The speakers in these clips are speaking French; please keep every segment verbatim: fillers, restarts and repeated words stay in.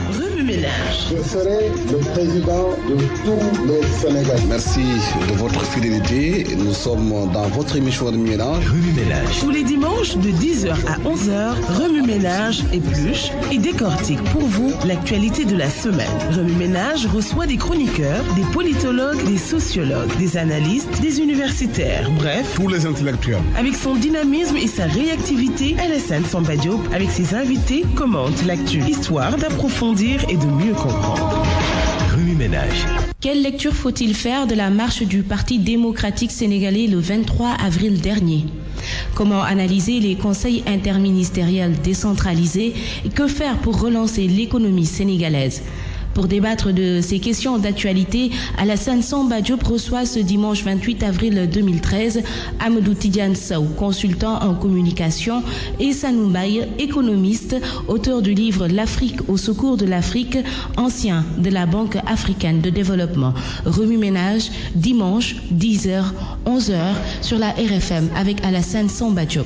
Remue Ménage. Je serai le président de tous les Sénégalais. Merci de votre fidélité. Nous sommes dans votre émission Remue Ménage. Remue Ménage. Tous les dimanches de dix heures à onze heures, Remue Ménage épluche et décortique pour vous l'actualité de la semaine. Remue Ménage reçoit des chroniqueurs, des politologues, des sociologues, des analystes, des universitaires, bref, tous les intellectuels. Avec son dynamisme et sa réactivité, Alassane Samba Diop, avec ses invités, commente l'actu, histoire d'approfondir et de mieux comprendre. Remue Ménage. Quelle lecture faut-il faire de la marche du Parti démocratique sénégalais le vingt-trois avril dernier? Comment analyser les conseils interministériels décentralisés et que faire pour relancer l'économie sénégalaise? Pour débattre de ces questions d'actualité, Alassane Samba Diop reçoit ce dimanche vingt-huit avril deux mille treize Amadou Tidiane Sow, consultant en communication, et Sanou Mbaye, économiste, auteur du livre L'Afrique au secours de l'Afrique, ancien de la Banque africaine de développement. Remue Ménage, dimanche, dix heures, onze heures, sur la R F M avec Alassane Samba Diop.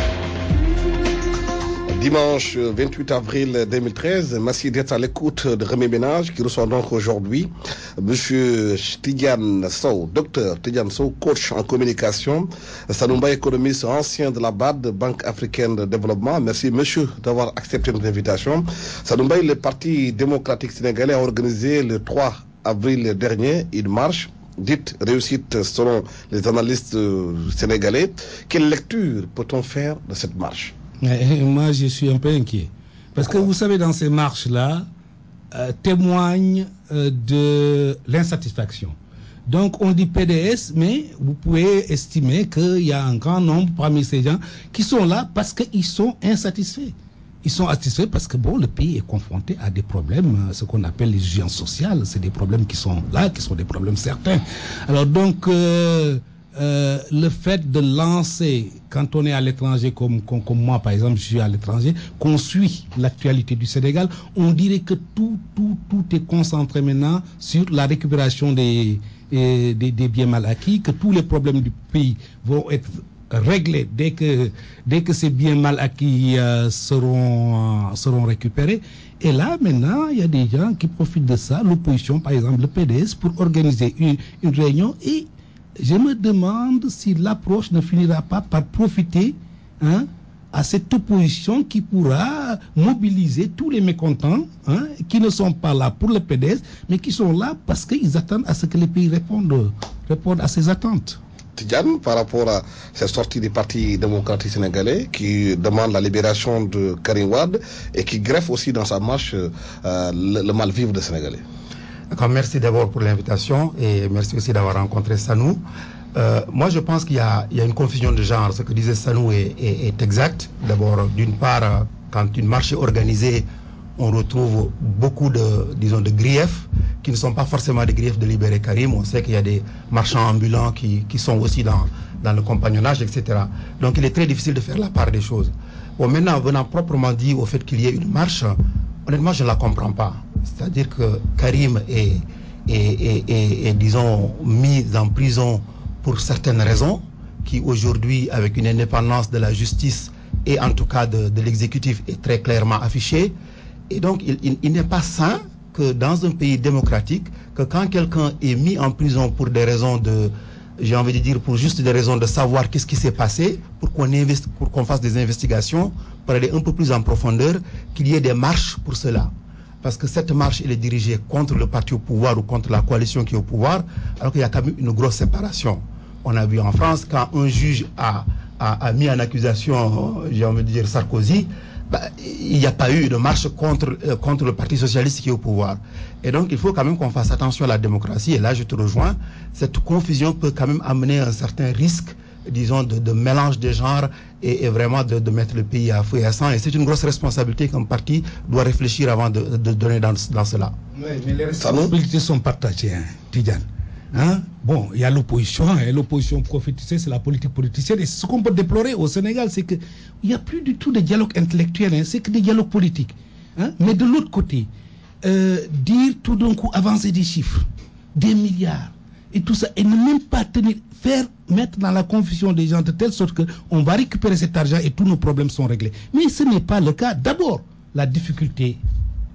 Dimanche vingt-huit avril deux mille treize, merci d'être à l'écoute de Remue Ménage qui reçoit donc aujourd'hui Monsieur Tidiane Sow, docteur Tidiane Sow, coach en communication, Sanou Mbaye, économiste ancien de la B A D, Banque africaine de développement. Merci monsieur d'avoir accepté notre invitation. Sanou Mbaye, le Parti démocratique sénégalais a organisé le trois avril dernier une marche dite réussite selon les analystes sénégalais. Quelle lecture peut-on faire de cette marche? Moi, je suis un peu inquiet. Parce que vous savez, dans ces marches-là, euh, témoignent euh, de l'insatisfaction. Donc, on dit P D S, mais vous pouvez estimer qu'il y a un grand nombre parmi ces gens qui sont là parce qu'ils sont insatisfaits. Ils sont satisfaits parce que, bon, le pays est confronté à des problèmes, ce qu'on appelle les urgences sociales. C'est des problèmes qui sont là, qui sont des problèmes certains. Alors, donc... Euh, Euh, le fait de lancer, quand on est à l'étranger, comme, comme, comme moi par exemple, je suis à l'étranger, qu'on suit l'actualité du Sénégal, on dirait que tout, tout, tout est concentré maintenant sur la récupération des, des, des biens mal acquis, que tous les problèmes du pays vont être réglés dès que, dès que ces biens mal acquis euh, seront, euh, seront récupérés. Et là, maintenant, il y a des gens qui profitent de ça, l'opposition, par exemple, le P D S, pour organiser une, une réunion. Et je me demande si l'approche ne finira pas par profiter hein, à cette opposition qui pourra mobiliser tous les mécontents hein, qui ne sont pas là pour le P D S, mais qui sont là parce qu'ils attendent à ce que les pays répondent, répondent à ces attentes. Tidiane, par rapport à cette sortie du Parti démocratique sénégalais qui demande la libération de Karim Wade et qui greffe aussi dans sa marche euh, le, le mal-vivre des Sénégalais. D'accord, merci d'abord pour l'invitation et merci aussi d'avoir rencontré Sanou. Euh, moi, je pense qu'il y a, il y a une confusion de genre. Ce que disait Sanou est, est, est exact. D'abord, d'une part, quand une marche est organisée, on retrouve beaucoup de, disons, de griefs qui ne sont pas forcément des griefs de libérer Karim. On sait qu'il y a des marchands ambulants qui, qui sont aussi dans, dans le compagnonnage, et cetera. Donc, il est très difficile de faire la part des choses. Bon, maintenant, venant proprement dit au fait qu'il y ait une marche, honnêtement, je ne la comprends pas. C'est-à-dire que Karim est, est, est, est, est, disons, mis en prison pour certaines raisons, qui aujourd'hui, avec une indépendance de la justice et en tout cas de, de l'exécutif, est très clairement affichée. Et donc, il, il, il n'est pas sain que dans un pays démocratique, que quand quelqu'un est mis en prison pour des raisons de, j'ai envie de dire, pour juste des raisons de savoir qu'est-ce qui s'est passé, pour qu'on investi, pour qu'on fasse des investigations, pour aller un peu plus en profondeur, qu'il y ait des marches pour cela. Parce que cette marche, elle est dirigée contre le parti au pouvoir ou contre la coalition qui est au pouvoir, alors qu'il y a quand même une grosse séparation. On a vu en France, quand un juge a, a, a mis en accusation, j'ai envie de dire, Sarkozy, bah, il n'y a pas eu de marche contre, euh, contre le Parti socialiste qui est au pouvoir. Et donc, il faut quand même qu'on fasse attention à la démocratie. Et là, je te rejoins, cette confusion peut quand même amener un certain risque, disons, de, de mélange des genres et, et vraiment de, de mettre le pays à feu et à sang. Et c'est une grosse responsabilité qu'un parti doit réfléchir avant de, de donner dans, dans cela. Oui, mais les responsabilités sont partagées, hein, Tidiane. Hein? Bon, il y a l'opposition, et l'opposition profite, tu sais, c'est la politique politicienne. Et ce qu'on peut déplorer au Sénégal, c'est qu'il n'y a plus du tout de dialogue intellectuel, hein, c'est que des dialogues politiques. Hein? Mais de l'autre côté, euh, dire tout d'un coup, avancer des chiffres, des milliards, et tout ça, et ne même pas tenir, faire, mettre dans la confusion des gens de telle sorte qu'on va récupérer cet argent et tous nos problèmes sont réglés. Mais ce n'est pas le cas. D'abord, la difficulté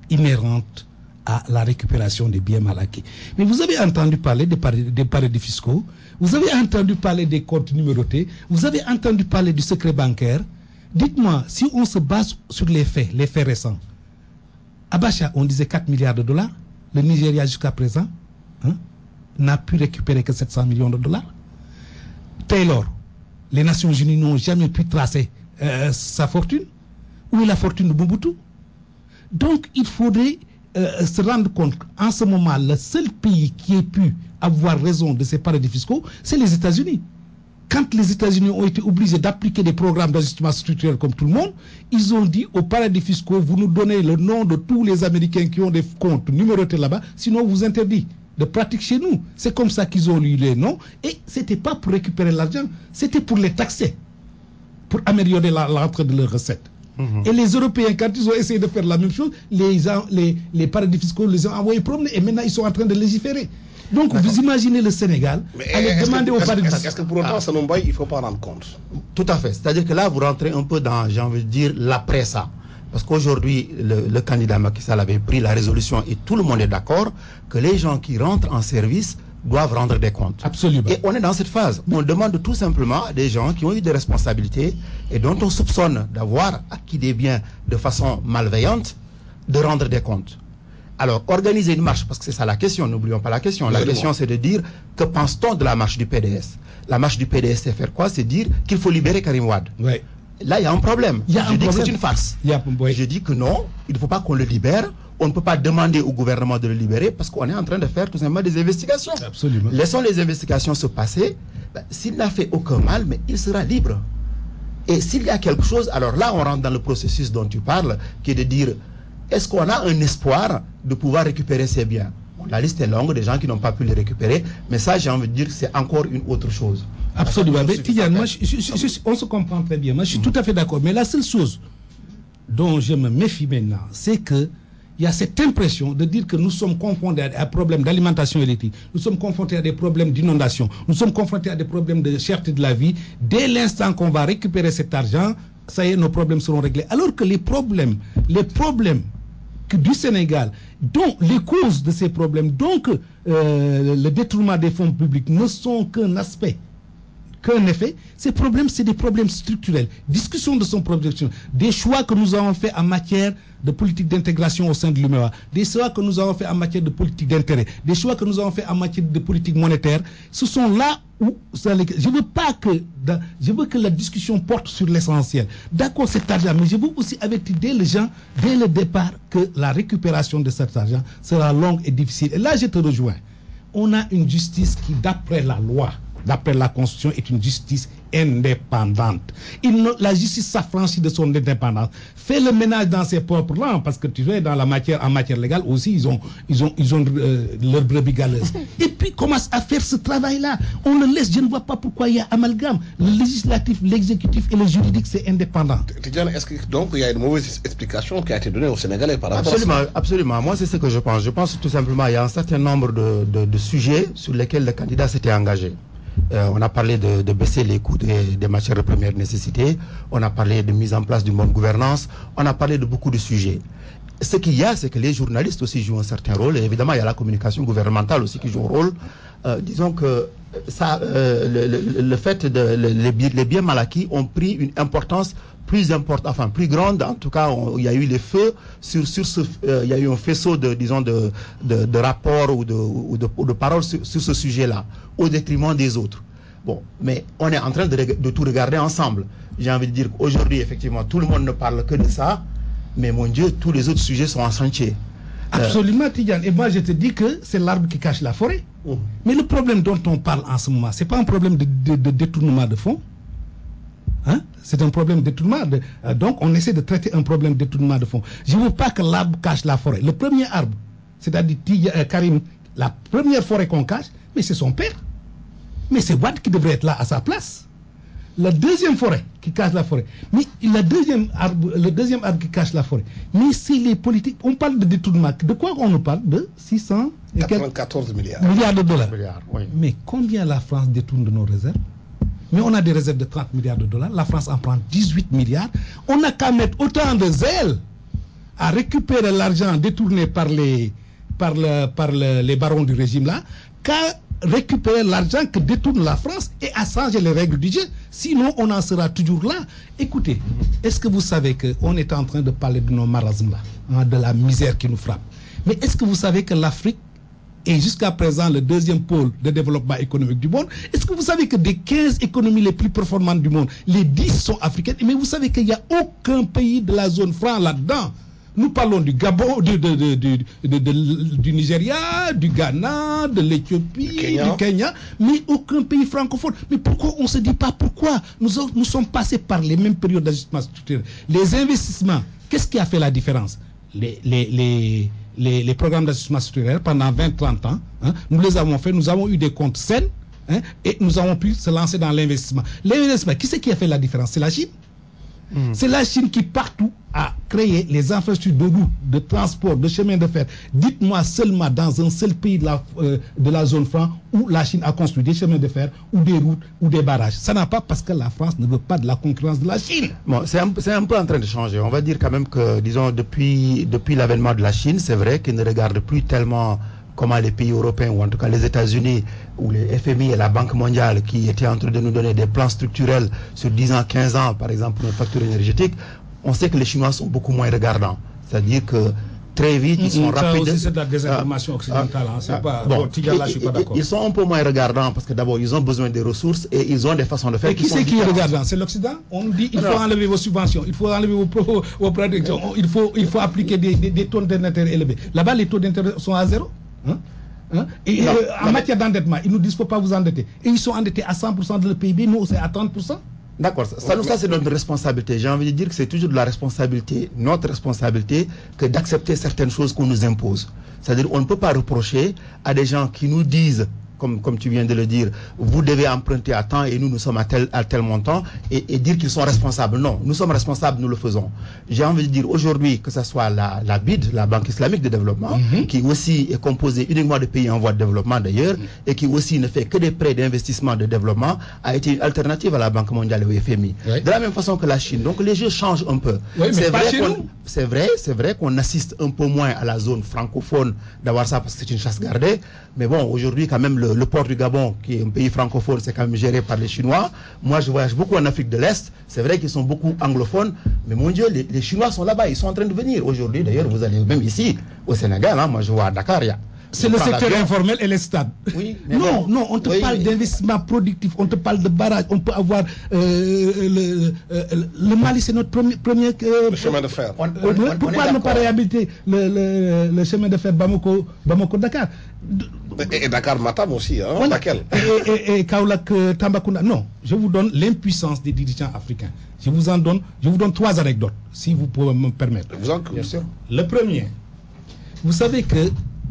inhérente à la récupération des biens mal acquis. Mais vous avez entendu parler des paradis, des paradis fiscaux, vous avez entendu parler des comptes numérotés, vous avez entendu parler du secret bancaire. Dites-moi, si on se base sur les faits, les faits récents, Abacha, on disait quatre milliards de dollars, le Nigeria jusqu'à présent hein, n'a pu récupérer que sept cents millions de dollars. Taylor, les Nations Unies n'ont jamais pu tracer euh, sa fortune. Où est la fortune de Mobutu? Donc il faudrait euh, se rendre compte qu'en ce moment, le seul pays qui ait pu avoir raison de ces paradis fiscaux, c'est les États-Unis. Quand les États-Unis ont été obligés d'appliquer des programmes d'ajustement structurel comme tout le monde, ils ont dit aux paradis fiscaux, vous nous donnez le nom de tous les Américains qui ont des comptes numérotés là-bas, sinon on vous interdit de pratique chez nous. C'est comme ça qu'ils ont eu les noms. Et ce n'était pas pour récupérer l'argent, c'était pour les taxer, pour améliorer la, l'entrée de leurs recettes. Mmh. Et les Européens, quand ils ont essayé de faire la même chose, les, les, les paradis fiscaux les ont envoyés promener et maintenant ils sont en train de légiférer. Donc D'accord. Vous imaginez le Sénégal aller demander aux paradis fiscaux. Est-ce que pour autant, ah. Sanou Mbaye, il ne faut pas rendre compte? Tout à fait. C'est-à-dire que là, vous rentrez un peu dans, j'ai envie de dire, l'après ça. Parce qu'aujourd'hui, le, le candidat Macky Sall avait pris la résolution et tout le monde est d'accord que les gens qui rentrent en service doivent rendre des comptes. Absolument. Et on est dans cette phase. On demande tout simplement à des gens qui ont eu des responsabilités et dont on soupçonne d'avoir acquis des biens de façon malveillante de rendre des comptes. Alors, organiser une marche, parce que c'est ça la question, n'oublions pas la question. La question, c'est de dire, que pense-t-on de la marche du P D S? La marche du P D S, c'est faire quoi? C'est dire qu'il faut libérer Karim Wade. Oui. Là, il y a un problème. Il y a Je un dis problème. que c'est une farce. Il y a, oui. Je dis que non, il ne faut pas qu'on le libère. On ne peut pas demander au gouvernement de le libérer parce qu'on est en train de faire tout simplement des investigations. Absolument. Laissons les investigations se passer. Ben, s'il n'a fait aucun mal, mais il sera libre. Et s'il y a quelque chose, alors là, on rentre dans le processus dont tu parles, qui est de dire, est-ce qu'on a un espoir de pouvoir récupérer ces biens? Bon, la liste est longue des gens qui n'ont pas pu les récupérer, mais ça, j'ai envie de dire que c'est encore une autre chose. Absolument. Mais Tidiane, moi, je, je, je, je, on se comprend très bien. Moi, je suis mmh. tout à fait d'accord. Mais la seule chose dont je me méfie maintenant, c'est que il y a cette impression de dire que nous sommes confrontés à des problèmes d'alimentation électrique, nous sommes confrontés à des problèmes d'inondation, nous sommes confrontés à des problèmes de cherté de la vie. Dès l'instant qu'on va récupérer cet argent, ça y est, nos problèmes seront réglés. Alors que les problèmes, les problèmes que du Sénégal, dont les causes de ces problèmes, donc euh, le détournement des fonds publics, ne sont qu'un aspect, qu'un effet. Ces problèmes, c'est des problèmes structurels. Discussion de son problème structurel. Des choix que nous avons fait en matière de politique d'intégration au sein de l'U M E A, des choix que nous avons fait en matière de politique d'intérêt, des choix que nous avons fait en matière de politique monétaire, ce sont là où je veux pas que je veux que la discussion porte sur l'essentiel. D'accord, cet argent, mais je veux aussi avertir dès les gens, dès le départ, que la récupération de cet argent sera longue et difficile. Et là, je te rejoins. On a une justice qui, d'après la loi, d'après la Constitution, est une justice indépendante. Il ne, la justice s'affranchit de son indépendance. Fait le ménage dans ses propres rangs, parce que tu sais, dans la matière, en matière légale aussi, ils ont, ils ont, ils ont euh, leur brebis galeuse. Et puis commence à faire ce travail-là. On le laisse. Je ne vois pas pourquoi il y a amalgame. Le législatif, l'exécutif et le juridique, c'est indépendant. Tidiane, est-ce que donc il y a une mauvaise explication qui a été donnée aux Sénégalais par rapport absolument, à ça? Absolument. Moi, c'est ce que je pense. Je pense tout simplement qu'il y a un certain nombre de, de, de sujets sur lesquels le candidat s'était engagé. Euh, on a parlé de, de baisser les coûts des, des matières de première nécessité, on a parlé de mise en place d'une bonne gouvernance, on a parlé de beaucoup de sujets. Ce qu'il y a, c'est que les journalistes aussi jouent un certain rôle, et évidemment il y a la communication gouvernementale aussi qui joue un rôle. Euh, disons que ça, euh, le, le, le fait de le, les, les biens mal acquis ont pris une importance plus importante, enfin plus grande. En tout cas, on, il y a eu les feux sur sur ce, euh, il y a eu un faisceau de disons de de, de rapports ou de ou de, ou de paroles sur, sur ce sujet-là, au détriment des autres. Bon, mais on est en train de, de tout regarder ensemble. J'ai envie de dire qu'aujourd'hui, effectivement, tout le monde ne parle que de ça, mais mon Dieu, tous les autres sujets sont en chantier. Absolument, Tidiane. Et moi, je te dis que c'est l'arbre qui cache la forêt. Mmh. Mais le problème dont on parle en ce moment, c'est pas un problème de, de, de détournement de fonds. Hein? C'est un problème de détournement. De, euh, donc, on essaie de traiter un problème de détournement de fonds. Je ne veux pas que l'arbre cache la forêt. Le premier arbre, c'est-à-dire euh, Karim, la première forêt qu'on cache, mais c'est son père. Mais c'est Wade qui devrait être là à sa place. La deuxième forêt qui cache la forêt. Mais la deuxième arbre, le deuxième arbre qui cache la forêt. Mais c'est les politiques. On parle de détournement. De quoi on nous parle? De six cent quatre-vingt-quatorze milliards. Milliards de dollars. Milliards, oui. Mais combien la France détourne de nos réserves? Mais on a des réserves de trente milliards de dollars. La France en prend dix-huit milliards. On n'a qu'à mettre autant de zèle à récupérer l'argent détourné par les, par le, par le, les barons du régime là, qu'à récupérer l'argent que détourne la France et à changer les règles du jeu. Sinon, on en sera toujours là. Écoutez, est-ce que vous savez qu'on est en train de parler de nos marasmes là, hein, de la misère qui nous frappe? Mais est-ce que vous savez que l'Afrique est jusqu'à présent le deuxième pôle de développement économique du monde? Est-ce que vous savez que des quinze économies les plus performantes du monde, les dix sont africaines? Mais vous savez qu'il n'y a aucun pays de la zone franc là-dedans. Nous parlons du Gabon, du, de, de, de, de, de, du Nigeria, du Ghana, de l'Éthiopie, du Kenya. du Kenya, mais aucun pays francophone. Mais pourquoi on ne se dit pas pourquoi? Nous, nous sommes passés par les mêmes périodes d'ajustement structurel. Les investissements, qu'est-ce qui a fait la différence? les, les, les, les, les programmes d'ajustement structurel pendant vingt à trente ans, hein, nous les avons fait, nous avons eu des comptes sains, hein, et nous avons pu se lancer dans l'investissement. L'investissement, qui c'est qui a fait la différence? C'est la Chine. Mmh. C'est la Chine qui partout a créé les infrastructures de route, de transport, de chemin de fer. Dites-moi seulement dans un seul pays de la, euh, de la zone franc où la Chine a construit des chemins de fer ou des routes ou des barrages. Ça n'a pas parce que la France ne veut pas de la concurrence de la Chine. Bon, c'est un, c'est un peu en train de changer. On va dire quand même que, disons, depuis, depuis l'avènement de la Chine, c'est vrai qu'ils ne regardent plus tellement comment les pays européens, ou en tout cas les États-Unis, ou les F M I et la Banque mondiale, qui étaient en train de nous donner des plans structurels sur dix ans, quinze ans, par exemple, pour nos factures énergétiques, on sait que les Chinois sont beaucoup moins regardants. C'est-à-dire que très vite, ils sont ça rapides. Aussi, c'est de la désinformation occidentale. Hein, c'est pas, bon, bon, Tigala, je suis pas d'accord. Ils sont un peu moins regardants parce que d'abord, ils ont besoin des ressources et ils ont des façons de faire. Et qui c'est qui est regardant? C'est l'Occident. On dit il faut Alors, enlever vos subventions, il faut enlever vos, vos, vos productions, il faut, il faut appliquer des, des, des taux d'intérêt élevés. Là-bas, les taux d'intérêt sont à zéro. Hein? Hein? Et non, euh, en matière d'endettement, ils nous disent qu'il ne faut pas vous endetter. Et ils sont endettés à cent pour cent de leur P I B, nous c'est à trente pour cent. D'accord, ça, ça, ça c'est notre responsabilité. J'ai envie de dire que c'est toujours de la responsabilité, notre responsabilité, que d'accepter certaines choses qu'on nous impose. C'est-à-dire qu'on ne peut pas reprocher à des gens qui nous disent, comme, comme tu viens de le dire, vous devez emprunter à temps et nous, nous sommes à tel, à tel montant, et, et dire qu'ils sont responsables. Non, nous sommes responsables, nous le faisons. J'ai envie de dire aujourd'hui que ce soit la, la B I D, la Banque islamique de développement, mm-hmm. qui aussi est composée uniquement de pays en voie de développement d'ailleurs, mm-hmm. et qui aussi ne fait que des prêts d'investissement de développement, a été une alternative à la Banque mondiale et au F M I. Oui. De la même façon que la Chine. Donc les jeux changent un peu. Oui, c'est vrai, c'est vrai, c'est vrai qu'on assiste un peu moins à la zone francophone d'avoir ça parce que c'est une chasse gardée. Mais bon, aujourd'hui, quand même, le, le port du Gabon, qui est un pays francophone, c'est quand même géré par les Chinois. Moi, je voyage beaucoup en Afrique de l'Est. C'est vrai qu'ils sont beaucoup anglophones. Mais mon Dieu, les, les Chinois sont là-bas. Ils sont en train de venir. Aujourd'hui, d'ailleurs, vous allez même ici, au Sénégal, hein, moi je vois à Dakar, il y a... C'est le secteur informel et les stades. Oui, non, bon, non, on te oui, parle oui. d'investissement productif, on te parle de barrage, on peut avoir euh, le, euh, le Mali, c'est notre premier, premier euh, le chemin de fer. On, on, on, pourquoi ne pas réhabiliter le, le, le chemin de fer Bamako, Bamako Dakar? Et, et Dakar Matam aussi, hein, voilà. Laquelle Et, et, et Kaolack Tambacounda. Non, je vous donne l'impuissance des dirigeants africains. Je vous en donne, je vous donne trois anecdotes, si vous pouvez me permettre. Vous en... Bien sûr. Le premier, vous savez que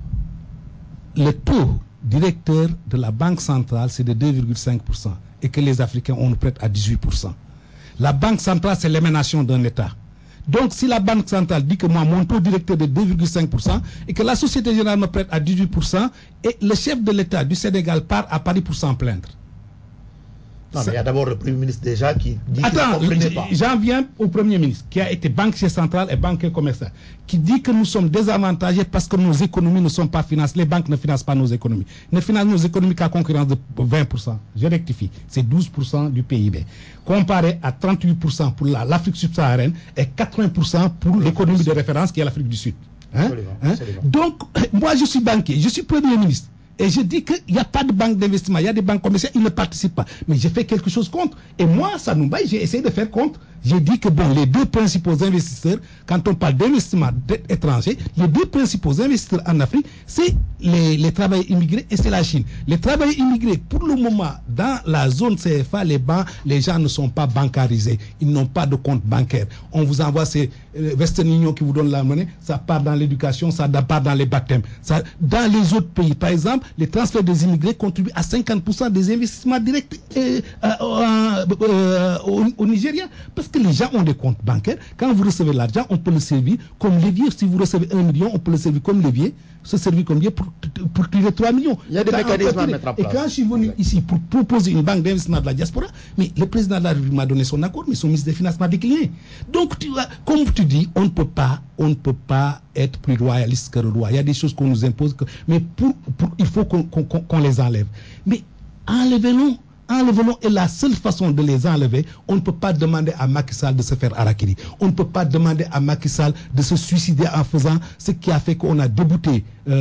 le taux directeur de la Banque centrale, c'est de deux virgule cinq pour cent et que les Africains, on nous prête à dix-huit pour cent. La Banque centrale, c'est l'émanation d'un État. Donc, si la Banque centrale dit que moi, mon taux directeur est de deux virgule cinq pour cent et que la Société Générale me prête à dix-huit pour cent et le chef de l'État du Sénégal part à Paris pour s'en plaindre. Non, mais il y a d'abord le Premier ministre déjà qui dit Attends, qu'il ne comprenait pas. J'en viens au Premier ministre qui a été banquier central et banquier commercial, qui dit que nous sommes désavantagés parce que nos économies ne sont pas financées. Les banques ne financent pas nos économies. Ne financent nos économies qu'à concurrence de vingt pour cent. Je rectifie, c'est douze pour cent du P I B. Comparé à trente-huit pour cent pour la, l'Afrique subsaharienne et quatre-vingts pour cent pour l'économie de référence qui est l'Afrique du Sud. Hein? Absolument, hein? absolument. Donc, moi je suis banquier, je suis Premier ministre. Et je dis qu'il n'y a pas de banque d'investissement, il y a des banques commerciales, ils ne participent pas. Mais j'ai fait quelque chose contre. Et moi, Sanoumbaye, j'ai essayé de faire contre. J'ai dit que bon, les deux principaux investisseurs, quand on parle d'investissement étranger, les deux principaux investisseurs en Afrique, c'est les, les travailleurs immigrés et c'est la Chine. Les travailleurs immigrés, pour le moment, dans la zone C F A, les banques, les gens ne sont pas bancarisés. Ils n'ont pas de compte bancaire. On vous envoie ces euh, Western Union qui vous donnent la monnaie, ça part dans l'éducation, ça part dans les baptêmes. Ça, dans les autres pays, par exemple, les transferts des immigrés contribuent à cinquante pour cent des investissements directs euh, euh, euh, euh, au, au Nigeria. Parce que les gens ont des comptes bancaires. Quand vous recevez l'argent, on peut le servir comme levier. Si vous recevez un million, on peut le servir comme levier, se servir comme levier pour pour tirer trois millions. Il y a des Quand mécanismes à mettre en place. Et quand je suis venu exact. ici pour proposer une banque d'investissement de la diaspora, mais le président de la République m'a donné son accord, mais son ministre des Finances m'a décliné. Donc, tu vois, comme tu dis, on ne peut pas, on ne peut pas être plus royaliste que le roi. Il y a des choses qu'on nous impose, que, mais pour, pour, il faut qu'on, qu'on, qu'on les enlève. Mais enlevez-les. Enlevons, et la seule façon de les enlever, on ne peut pas demander à Macky Sall de se faire harakiri. On ne peut pas demander à Macky Sall de se suicider en faisant ce qui a fait qu'on a débouté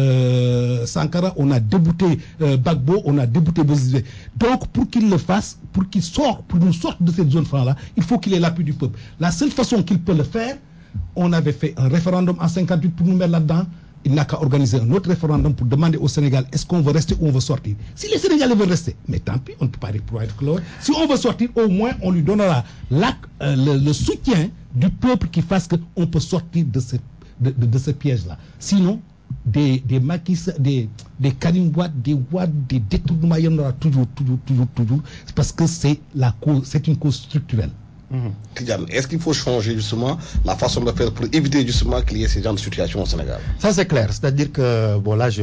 euh, Sankara, on a débouté euh, Gbagbo, on a débouté Bozizé. Donc, pour qu'il le fasse, pour qu'il sorte, pour nous sorte de cette zone franc-là, il faut qu'il ait l'appui du peuple. La seule façon qu'il peut le faire, on avait fait un référendum en cinquante-huit pour nous mettre là-dedans. Il n'a qu'à organiser un autre référendum pour demander au Sénégal est-ce qu'on veut rester ou on veut sortir. Si les Sénégalais veulent rester, mais tant pis, on ne peut pas être clos. Si on veut sortir, au moins on lui donnera la, euh, le, le soutien du peuple qui fasse qu'on peut sortir de ce, de, de, de ce piège-là. Sinon, des, des maquis, des, des Karim Wade, des Wade, des détournements, il y en aura toujours, toujours, toujours, toujours, parce que c'est la cause, c'est une cause structurelle. Mmh. Tidiane, est-ce qu'il faut changer justement la façon de faire pour éviter justement qu'il y ait ce genre de situation au Sénégal? Ça c'est clair, c'est-à-dire que bon là je,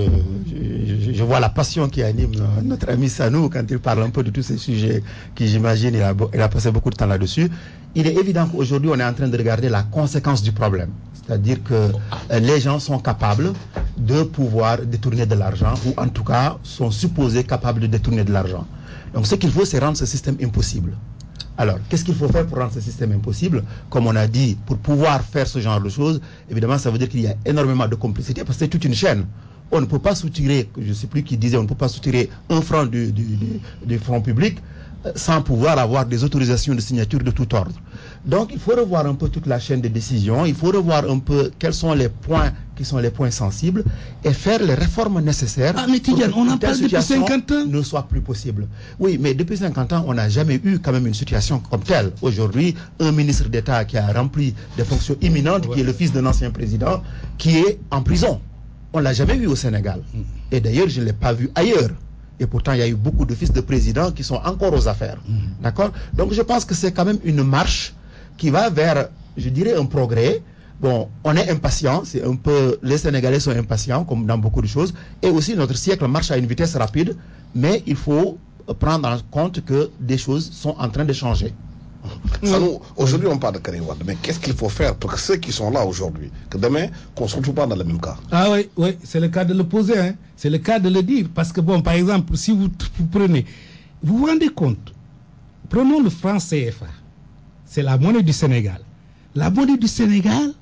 je, je vois la passion qui anime notre ami Sanou quand il parle un peu de tous ces sujets qui j'imagine il a, il a passé beaucoup de temps là-dessus. Il est évident qu'aujourd'hui on est en train de regarder la conséquence du problème, c'est-à-dire que euh, les gens sont capables de pouvoir détourner de l'argent ou en tout cas sont supposés capables de détourner de l'argent. Donc ce qu'il faut c'est rendre ce système impossible. Alors, qu'est-ce qu'il faut faire pour rendre ce système impossible? Comme on a dit, pour pouvoir faire ce genre de choses, évidemment, ça veut dire qu'il y a énormément de complicité parce que c'est toute une chaîne. On ne peut pas soutirer, je ne sais plus qui disait, on ne peut pas soutirer un franc du, du, du, du fonds public sans pouvoir avoir des autorisations de signature de tout ordre. Donc, il faut revoir un peu toute la chaîne de décision, il faut revoir un peu quels sont les points qui sont les points sensibles et faire les réformes nécessaires ah, mais Tidiane, pour que on en parle depuis cinquante ans ne soit plus possible. Oui, mais depuis cinquante ans, on n'a jamais eu quand même une situation comme telle. Aujourd'hui, un ministre d'État qui a rempli des fonctions imminentes, ouais. qui est le fils d'un ancien président, qui est en prison. On ne l'a jamais vu au Sénégal. Et d'ailleurs, je ne l'ai pas vu ailleurs. Et pourtant, il y a eu beaucoup de fils de présidents qui sont encore aux affaires. Mmh. D'accord? Donc, je pense que c'est quand même une marche qui va vers, je dirais, un progrès. Bon, on est impatient, c'est un peu, les Sénégalais sont impatients, comme dans beaucoup de choses. Et aussi, notre siècle marche à une vitesse rapide, mais il faut prendre en compte que des choses sont en train de changer. Sanou, aujourd'hui on parle de Karim Wade, mais qu'est-ce qu'il faut faire pour que ceux qui sont là aujourd'hui, que demain, qu'on ne se retrouve pas dans le même cas? Ah oui, oui, c'est le cas de le poser, hein. C'est le cas de le dire. Parce que bon, par exemple, si vous, vous prenez, vous vous rendez compte, prenons le franc C F A, c'est la monnaie du Sénégal. La monnaie du Sénégal,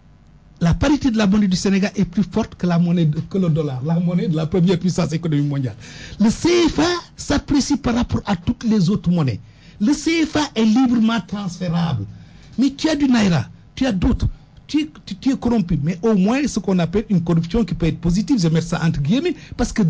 la parité de la monnaie du Sénégal est plus forte que la monnaie de, que le dollar, la monnaie de la première puissance économique mondiale. Le C F A s'apprécie par rapport à toutes les autres monnaies. Le C F A est librement transférable. Mais tu as du Naira, tu as d'autres. Tu, tu, tu es corrompu. Mais au moins, ce qu'on appelle une corruption qui peut être positive, je mets ça entre guillemets, parce que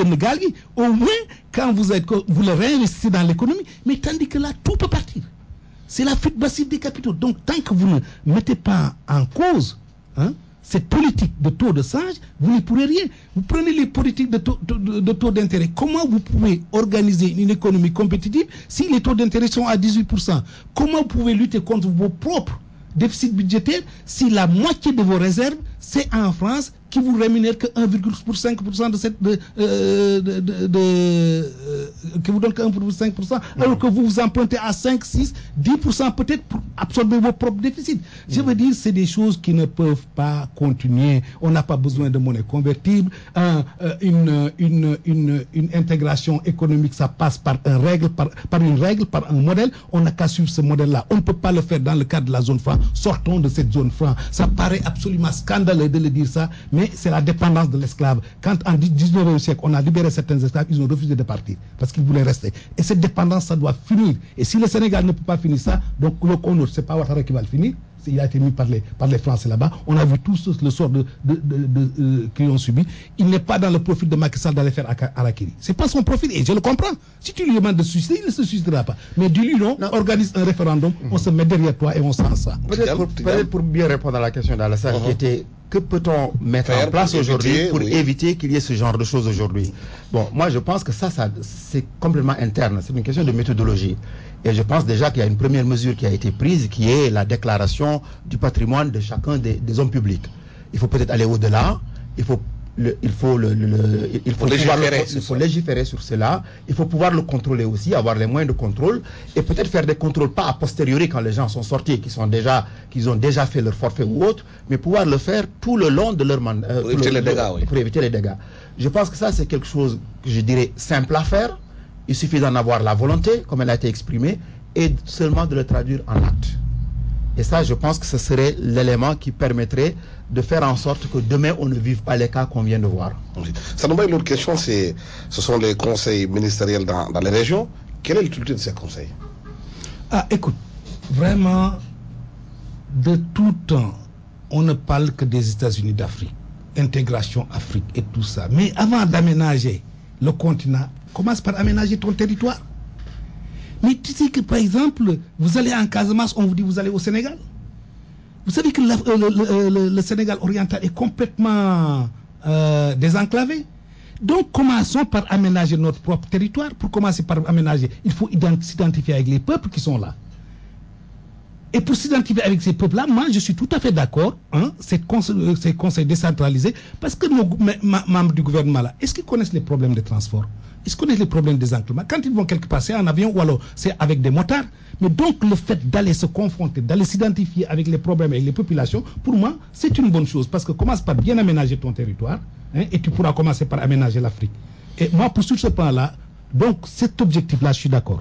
au moins, quand vous, êtes, vous le réinvestissez dans l'économie, mais tandis que là, tout peut partir. C'est la fuite massive des capitaux. Donc, tant que vous ne mettez pas en cause hein, cette politique de taux de change, vous ne pourrez rien. Vous prenez les politiques de taux, de, de taux d'intérêt. Comment vous pouvez organiser une économie compétitive si les taux d'intérêt sont à dix-huit pour cent? Comment vous pouvez lutter contre vos propres déficits budgétaires si la moitié de vos réserves, c'est en France qui vous rémunère que un virgule cinq pour cent de cette de, euh, de, de, de euh, qui vous donne que un virgule cinq pour cent mmh. alors que vous vous empruntez à cinq, six, dix pour cent peut-être pour absorber vos propres déficits. Mmh. Je veux dire, c'est des choses qui ne peuvent pas continuer. On n'a pas besoin de monnaie convertible. Un, euh, une, une, une, une intégration économique, ça passe par, un règle, par, par une règle, par un modèle. On n'a qu'à suivre ce modèle-là. On ne peut pas le faire dans le cadre de la zone franc. Sortons de cette zone franc. Ça paraît absolument scandaleux de le dire ça, mais c'est la dépendance de l'esclave. Quand en dix-neuvième siècle, on a libéré certains esclaves, ils ont refusé de partir parce qu'ils voulaient rester. Et cette dépendance, ça doit finir. Et si le Sénégal ne peut pas finir ça, donc le Congo, c'est pas Ouattara qui va le finir. Il a été mis par les, par les Français là-bas. On a vu tous le sort de, de, de, de, euh, qu'ils ont subi. Il n'est pas dans le profil de Macky Sall d'aller faire Harakiri. C'est pas son profil et je le comprends. Si tu lui demandes de se suicider, il ne se suicidera pas. Mais dis-lui non, non, organise un référendum, mmh. on se met derrière toi et on sent ça. Peut-être pour, peut pour bien répondre à la question d'Alassane mmh. qui était que peut-on mettre faire en place aujourd'hui pour oui. éviter qu'il y ait ce genre de choses aujourd'hui? Bon, moi je pense que ça, ça c'est complètement interne. C'est une question de méthodologie. Et je pense déjà qu'il y a une première mesure qui a été prise, qui est la déclaration du patrimoine de chacun des, des hommes publics. Il faut peut-être aller au-delà. Il faut le, il faut, le, le, le, il faut, légiférer, le, il faut légiférer sur cela, il faut pouvoir le contrôler aussi, avoir les moyens de contrôle, et peut-être faire des contrôles pas a posteriori quand les gens sont sortis, qui sont déjà, qu'ils ont déjà fait leur forfait ou autre, mais pouvoir le faire tout le long de leur mandat. Euh, pour, éviter le, les dégâts, oui. pour éviter les dégâts. Je pense que ça, c'est quelque chose que je dirais simple à faire. Il suffit d'en avoir la volonté, comme elle a été exprimée, et seulement de le traduire en acte. Et ça, je pense que ce serait l'élément qui permettrait de faire en sorte que demain, on ne vive pas les cas qu'on vient de voir. Ça nous met une autre question, c'est, ce sont les conseils ministériels dans, dans les régions. Quelle est l'utilité de ces conseils? Ah, écoute, vraiment, de tout temps, on ne parle que des États-Unis d'Afrique, intégration Afrique et tout ça. Mais avant d'aménager le continent, commence par aménager ton territoire. Mais tu sais que, par exemple, vous allez en Casamance, on vous dit vous allez au Sénégal. Vous savez que la, euh, le, le, le Sénégal oriental est complètement euh, désenclavé. Donc, commençons par aménager notre propre territoire. Pour commencer par aménager, il faut s'identifier avec les peuples qui sont là. Et pour s'identifier avec ces peuples-là, moi, je suis tout à fait d'accord, hein, ces, conseils, ces conseils décentralisés, parce que nos membres du gouvernement-là, est-ce qu'ils connaissent les problèmes de transport? Est-ce qu'ils connaissent les problèmes des enclavements? Quand ils vont quelque part, c'est en avion ou alors c'est avec des motards. Mais donc, le fait d'aller se confronter, d'aller s'identifier avec les problèmes et les populations, pour moi, c'est une bonne chose, parce que commence par bien aménager ton territoire, hein, et tu pourras commencer par aménager l'Afrique. Et moi, pour sur ce plan-là, donc, cet objectif-là, je suis d'accord.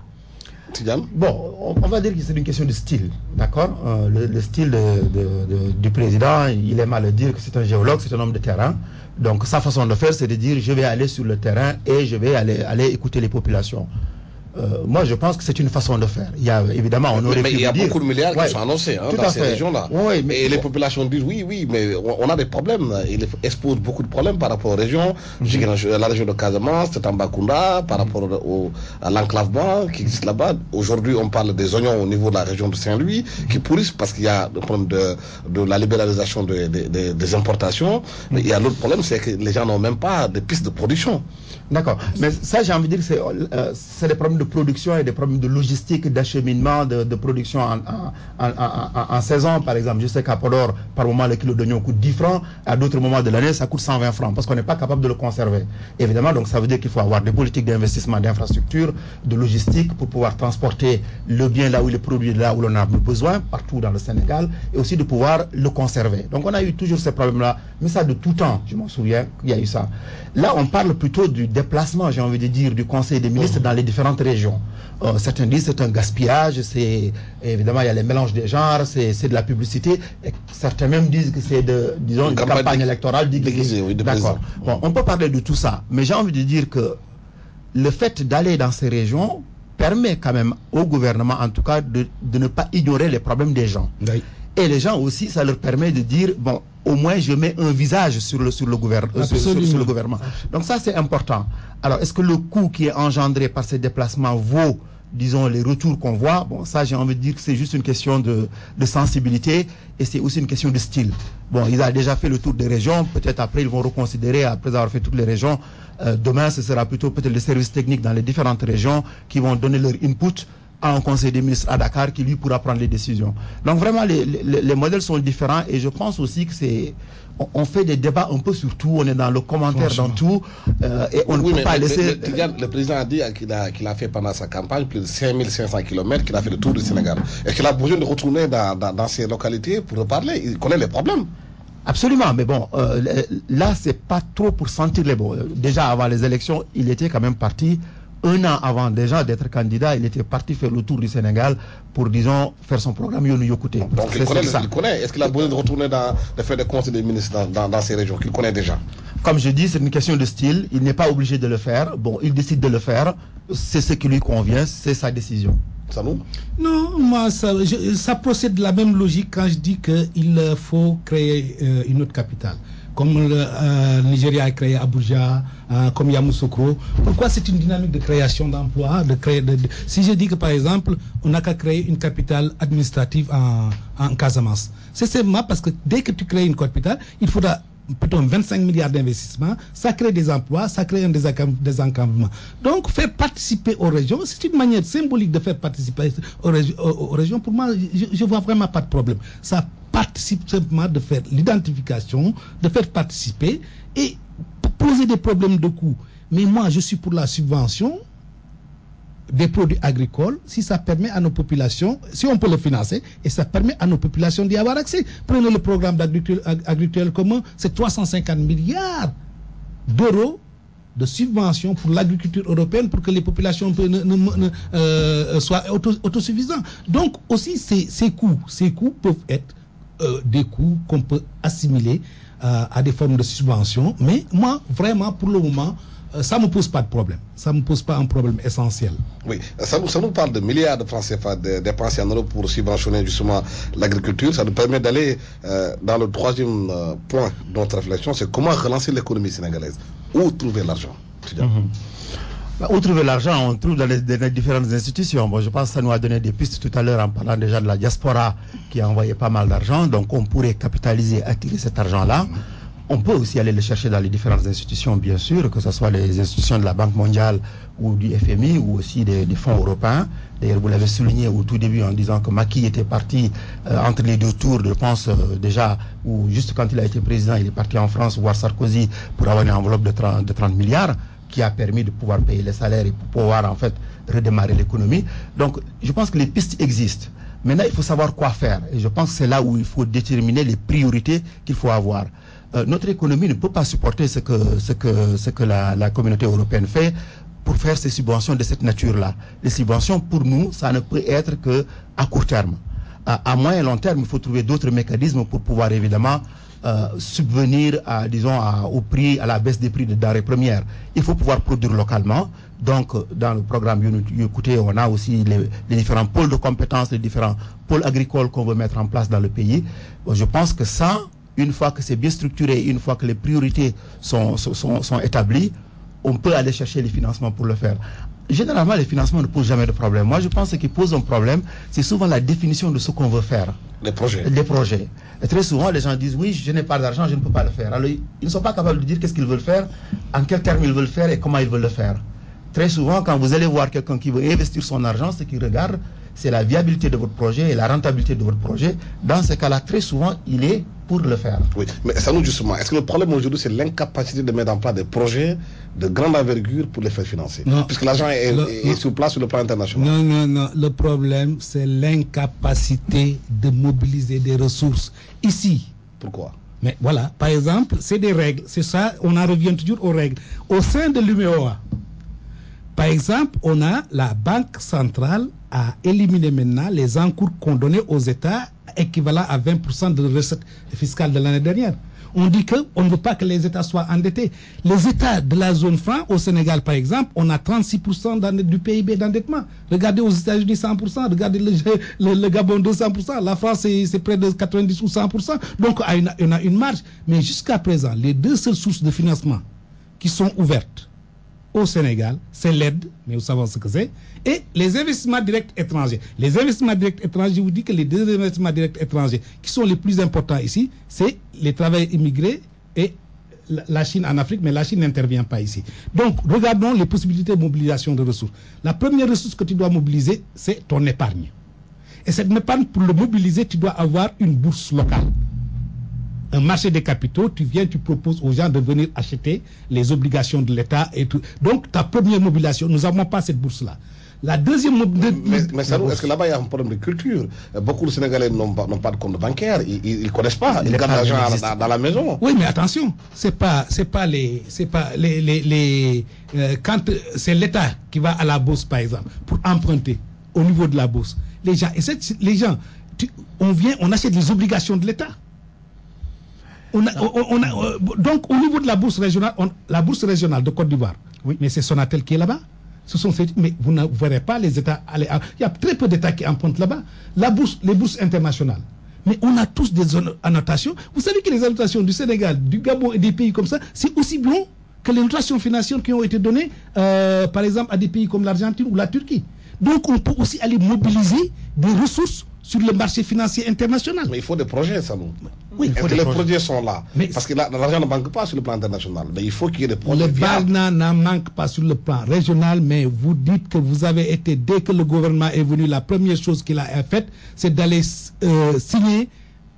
Bon, on, on va dire que c'est une question de style, d'accord. euh, le, le style de, de, de, du président, il aime à le dire que c'est un géologue, c'est un homme de terrain. Donc sa façon de faire, c'est de dire je vais aller sur le terrain et je vais aller, aller écouter les populations. Euh, moi, je pense que c'est une façon de faire. Il y a évidemment, on aurait mais, pu mais il y a dire, beaucoup de milliards ouais, qui sont annoncés hein, tout dans à ces fait. régions-là. Ouais, mais et les bon. populations disent oui, oui, mais on, on a des problèmes. Il expose beaucoup de problèmes par rapport aux régions. Mm-hmm. La région de Casamance, c'est Tambacounda, par rapport au, à l'enclavement qui existe là-bas. Aujourd'hui, on parle des oignons au niveau de la région de Saint-Louis qui pourrissent parce qu'il y a le problème de, de la libéralisation de, de, de, des importations. Mais il y a l'autre problème, c'est que les gens n'ont même pas de pistes de production. D'accord. Mais ça, j'ai envie de dire, c'est euh, des problèmes de production et des problèmes de logistique, d'acheminement, de, de production en, en, en, en, en saison, par exemple. Je sais qu'à Podor, par moment, le kilo d'oignon coûte dix francs. À d'autres moments de l'année, ça coûte cent vingt francs parce qu'on n'est pas capable de le conserver. Évidemment, donc ça veut dire qu'il faut avoir des politiques d'investissement, d'infrastructure, de logistique pour pouvoir transporter le bien là où il est produit, là où l'on a besoin, partout dans le Sénégal, et aussi de pouvoir le conserver. Donc on a eu toujours ces problèmes-là, mais ça de tout temps, je m'en souviens, il y a eu ça. Là, on parle plutôt du déplacement, j'ai envie de dire, du Conseil des ministres dans les différentes régions. Euh, certains disent que c'est un gaspillage, c'est évidemment il y a les mélanges des genres, c'est de la publicité. Et certains même disent que c'est de, disons, une campagne, campagne électorale déguisée. Oui, d'accord. Bon, on peut parler de tout ça, mais j'ai envie de dire que le fait d'aller dans ces régions permet quand même au gouvernement, en tout cas, de, de ne pas ignorer les problèmes des gens. Oui. Et les gens aussi, ça leur permet de dire, bon, au moins je mets un visage sur le, sur le, gouver sur, sur, sur le gouvernement. Donc ça, c'est important. Alors, est-ce que le coût qui est engendré par ces déplacements vaut, disons, les retours qu'on voit? Bon, ça, j'ai envie de dire que c'est juste une question de, de sensibilité et c'est aussi une question de style. Bon, ils ont déjà fait le tour des régions, peut-être après, ils vont reconsidérer, après avoir fait toutes les régions. Euh, demain, ce sera plutôt peut-être les services techniques dans les différentes régions qui vont donner leur input à un conseil des ministres à Dakar qui lui pourra prendre les décisions. Donc vraiment les, les, les modèles sont différents et je pense aussi que c'est on, on fait des débats un peu sur tout, on est dans le commentaire dans tout euh, et on oui, ne peut mais, pas mais, laisser... Mais, mais, le président a dit qu'il a, qu'il a fait pendant sa campagne plus de cinq mille cinq cents kilomètres, qu'il a fait le tour du Sénégal. Est-ce qu'il a besoin de retourner dans, dans, dans ces localités pour reparler? Il connaît les problèmes. Absolument, mais bon, euh, là c'est pas trop pour sentir les bons. Déjà avant les élections, il était quand même parti un an avant déjà d'être candidat, il était parti faire le tour du Sénégal pour, disons, faire son programme Yonou Yokouté. Donc il connaît, il connaît. Est-ce qu'il a besoin de retourner dans, de faire des conseils des ministres dans, dans, dans ces régions qu'il connaît déjà? Comme je dis, c'est une question de style. Il n'est pas obligé de le faire. Bon, il décide de le faire. C'est ce qui lui convient, c'est sa décision. Ça nous? Non, moi, ça, je, ça procède de la même logique quand je dis qu'il faut créer euh, une autre capitale. Comme le euh, Nigeria a créé Abuja, euh, comme Yamoussoukro. Pourquoi c'est une dynamique de création d'emplois de créer de, de... Si je dis que par exemple, on n'a qu'à créer une capitale administrative en, en Casamance, c'est seulement parce que dès que tu crées une capitale, il faudra plutôt vingt-cinq milliards d'investissements, ça crée des emplois, ça crée un désenclavement. Donc, faire participer aux régions, c'est une manière symbolique de faire participer aux, régi aux, aux régions. Pour moi, je ne vois vraiment pas de problème. Ça participe simplement de faire l'identification, de faire participer et poser des problèmes de coût. Mais moi, je suis pour la subvention des produits agricoles si ça permet à nos populations, si on peut le financer, et ça permet à nos populations d'y avoir accès. Prenez le programme d'agriculture commun, c'est trois cent cinquante milliards d'euros de subventions pour l'agriculture européenne pour que les populations ne, ne, ne, euh, soient auto, autosuffisantes. Donc aussi ces, ces coûts, ces coûts peuvent être euh, des coûts qu'on peut assimiler euh, à des formes de subventions. Mais moi, vraiment, pour le moment, euh, ça ne me pose pas de problème. Ça ne me pose pas un problème essentiel. Oui, ça nous, ça nous parle de milliards de francs C F A dépensés en Europe pour subventionner justement l'agriculture. Ça nous permet d'aller euh, dans le troisième euh, point de notre réflexion, c'est comment relancer l'économie sénégalaise. Où trouver l'argent? Mm-hmm. Bah, où trouver l'argent? On trouve dans les, dans les différentes institutions. Bon, je pense que ça nous a donné des pistes tout à l'heure en parlant déjà de la diaspora qui a envoyé pas mal d'argent. Donc on pourrait capitaliser, attirer cet argent-là. Mm-hmm. On peut aussi aller le chercher dans les différentes institutions, bien sûr, que ce soit les institutions de la Banque mondiale ou du F M I ou aussi des, des fonds européens. D'ailleurs, vous l'avez souligné au tout début en disant que Macky était parti euh, entre les deux tours, je pense euh, déjà, ou juste quand il a été président, il est parti en France voir Sarkozy pour avoir une enveloppe de trente, de trente milliards qui a permis de pouvoir payer les salaires et pour pouvoir en fait redémarrer l'économie. Donc, je pense que les pistes existent. Maintenant, il faut savoir quoi faire. Et je pense que c'est là où il faut déterminer les priorités qu'il faut avoir. Euh, notre économie ne peut pas supporter ce que, ce que, ce que la, la communauté européenne fait pour faire ces subventions de cette nature-là. Les subventions, pour nous, ça ne peut être qu'à court terme. À, à moyen et long terme, il faut trouver d'autres mécanismes pour pouvoir évidemment euh, subvenir à, disons, à, au prix, à la baisse des prix de denrées premières. Il faut pouvoir produire localement. Donc, dans le programme Yokouté, on a aussi les, les différents pôles de compétences, les différents pôles agricoles qu'on veut mettre en place dans le pays. Bon, je pense que ça, une fois que c'est bien structuré, une fois que les priorités sont, sont, sont établies, on peut aller chercher les financements pour le faire. Généralement, les financements ne posent jamais de problème. Moi, je pense que ce qui pose un problème, c'est souvent la définition de ce qu'on veut faire. Les projets. Les projets. Et très souvent, les gens disent, oui, je n'ai pas d'argent, je ne peux pas le faire. Alors, ils ne sont pas capables de dire qu'est-ce qu'ils veulent faire, en quels termes ils veulent faire et comment ils veulent le faire. Très souvent, quand vous allez voir quelqu'un qui veut investir son argent, ce qu'il regarde, c'est la viabilité de votre projet et la rentabilité de votre projet. Dans ce cas-là, très souvent, il est pour le faire. Oui, mais ça nous justement, est-ce que le problème aujourd'hui, c'est l'incapacité de mettre en place des projets de grande envergure pour les faire financer? Non. Puisque l'argent est, le, est, est sur place sur le plan international. Non, non, non. Le problème, c'est l'incapacité de mobiliser des ressources ici. Pourquoi? Mais voilà, par exemple, c'est des règles. C'est ça, on en revient toujours aux règles. Au sein de l'U M E O A, par exemple, on a la Banque centrale à éliminer maintenant les encours qu'on donnait aux États équivalent à vingt pour cent de recettes fiscales de l'année dernière. On dit qu'on ne veut pas que les États soient endettés. Les États de la zone franc, au Sénégal par exemple, on a trente-six pour cent du P I B d'endettement. Regardez aux États-Unis cent pour cent, regardez le, le, le Gabon deux cents pour cent, la France c'est près de quatre-vingt-dix ou cent pour cent. Donc on a une marge. Mais jusqu'à présent, les deux seules sources de financement qui sont ouvertes au Sénégal, c'est l'aide, mais nous savons ce que c'est, et les investissements directs étrangers. Les investissements directs étrangers, je vous dis que les deux investissements directs étrangers qui sont les plus importants ici, c'est les travailleurs immigrés et la Chine en Afrique, mais la Chine n'intervient pas ici. Donc, regardons les possibilités de mobilisation de ressources. La première ressource que tu dois mobiliser, c'est ton épargne. Et cette épargne, pour le mobiliser, tu dois avoir une bourse locale. Un marché des capitaux, tu viens, tu proposes aux gens de venir acheter les obligations de l'État et tout. Donc, ta première mobilisation, nous n'avons pas cette bourse-là. La deuxième mobilisation... Mais, mais ça, est-ce que là-bas, il y a un problème de culture? Beaucoup de Sénégalais n'ont pas, n'ont pas de compte bancaire, ils ne connaissent pas, ils gardent l'argent dans, dans la maison. Oui, mais attention, c'est pas, c'est pas les... C'est pas les, les, les euh, quand c'est l'État qui va à la bourse, par exemple, pour emprunter au niveau de la bourse, les gens, et les gens tu, on vient, on achète les obligations de l'État. On a, on, on a, donc, au niveau de la bourse régionale, on, la bourse régionale de Côte d'Ivoire, oui, mais c'est Sonatel qui est là-bas. Ce sont ces, mais vous ne verrez pas les États aller. Il y a très peu d'États qui empruntent là-bas. La bourse, les bourses internationales. Mais on a tous des annotations. Vous savez que les annotations du Sénégal, du Gabon et des pays comme ça, c'est aussi bon que les notations financières qui ont été données, euh, par exemple, à des pays comme l'Argentine ou la Turquie. Donc, on peut aussi aller mobiliser des ressources sur le marché financier international. Mais il faut des projets, ça nous. Oui, Est-ce que les projets. projets sont là? Mais parce que l'argent ne manque pas sur le plan international. Mais il faut qu'il y ait des projets. Le Barna n'en manque pas sur le plan régional, mais vous dites que vous avez été, dès que le gouvernement est venu, la première chose qu'il a faite, c'est d'aller euh, signer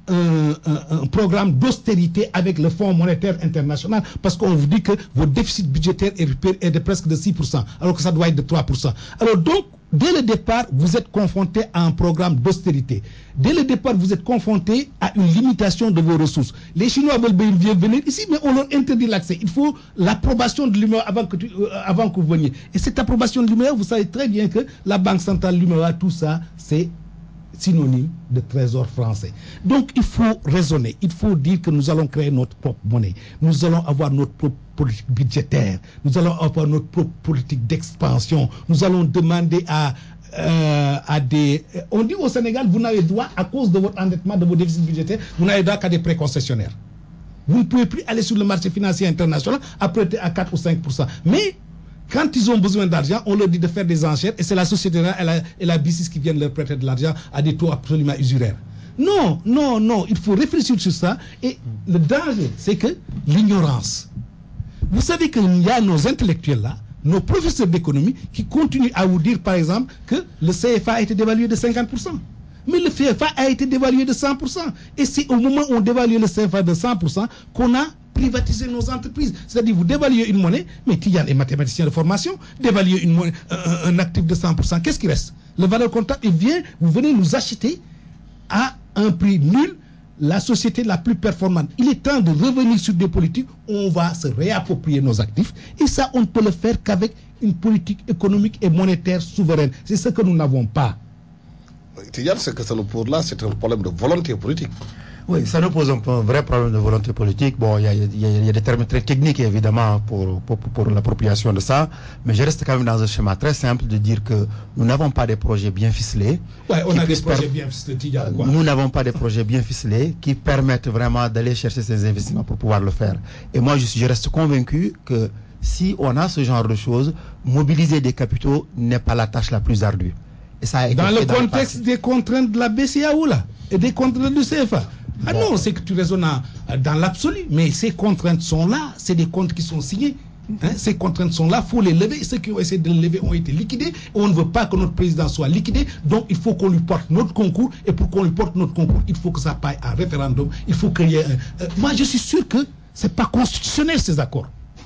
un, un, un programme d'austérité avec le Fonds monétaire international parce qu'on vous dit que votre déficit budgétaire est, est de presque de six pour cent alors que ça doit être de trois pour cent. Alors donc, dès le départ, vous êtes confronté à un programme d'austérité. Dès le départ, vous êtes confronté à une limitation de vos ressources. Les Chinois veulent bien venir ici, mais on leur interdit l'accès. Il faut l'approbation de l'U M E A avant que, tu, euh, avant que vous veniez. Et cette approbation de l'U M E A, vous savez très bien que la Banque centrale, l'U M E A, tout ça, c'est synonyme de trésor français. Donc il faut raisonner, il faut dire que nous allons créer notre propre monnaie, nous allons avoir notre propre politique budgétaire, nous allons avoir notre propre politique d'expansion, nous allons demander à, euh, à des... On dit au Sénégal, vous n'avez droit, à cause de votre endettement, de vos déficits budgétaires, vous n'avez droit qu'à des prêts concessionnaires. Vous ne pouvez plus aller sur le marché financier international à prêter à quatre ou cinq pour cent. Mais quand ils ont besoin d'argent, on leur dit de faire des enchères et c'est la Société et la, et la B I C I S qui viennent leur prêter de l'argent à des taux absolument usuraires. Non, non, non, il faut réfléchir sur ça et le danger, c'est que l'ignorance. Vous savez qu'il y a nos intellectuels là, nos professeurs d'économie qui continuent à vous dire par exemple que le C F A a été dévalué de cinquante pour cent. Mais le C F A a été dévalué de cent pour cent. Et c'est au moment où on dévalue le C F A de cent pour cent qu'on a privatisé nos entreprises. C'est-à-dire vous dévaluez une monnaie, mais Tidiane est mathématicien de formation, dévaluer une monnaie, un, un actif de cent pour cent, qu'est-ce qui reste? Le valeur comptable, il vient, vous venez nous acheter à un prix nul la société la plus performante. Il est temps de revenir sur des politiques où on va se réapproprier nos actifs. Et ça, on ne peut le faire qu'avec une politique économique et monétaire souveraine. C'est ce que nous n'avons pas. Tidiane, ce que ça nous pose là, c'est un problème de volonté politique. Oui, ça nous pose un, un vrai problème de volonté politique. Bon, il y, y, y a des termes très techniques, évidemment, pour, pour, pour l'appropriation de ça. Mais je reste quand même dans un schéma très simple de dire que nous n'avons pas des projets bien ficelés. Ouais, on a des projets bien ficelés, Tidiane, quoi. Nous n'avons pas des projets bien ficelés qui permettent vraiment d'aller chercher ces investissements pour pouvoir le faire. Et moi, je, suis, je reste convaincu que si on a ce genre de choses, mobiliser des capitaux n'est pas la tâche la plus ardue. Et ça a été dans le dans contexte le des contraintes de la B C E A O là, et des contraintes du C F A. Ah bon. Non, c'est que tu raisonnes dans l'absolu, mais ces contraintes sont là, c'est des comptes qui sont signés. Hein, ces contraintes sont là, il faut les lever. Ceux qui ont essayé de les lever ont été liquidés. On ne veut pas que notre président soit liquidé, donc il faut qu'on lui porte notre concours. Et pour qu'on lui porte notre concours, il faut que ça passe à référendum. Il faut qu'il y ait un... Euh, moi, je suis sûr que ce n'est pas constitutionnel ces accords.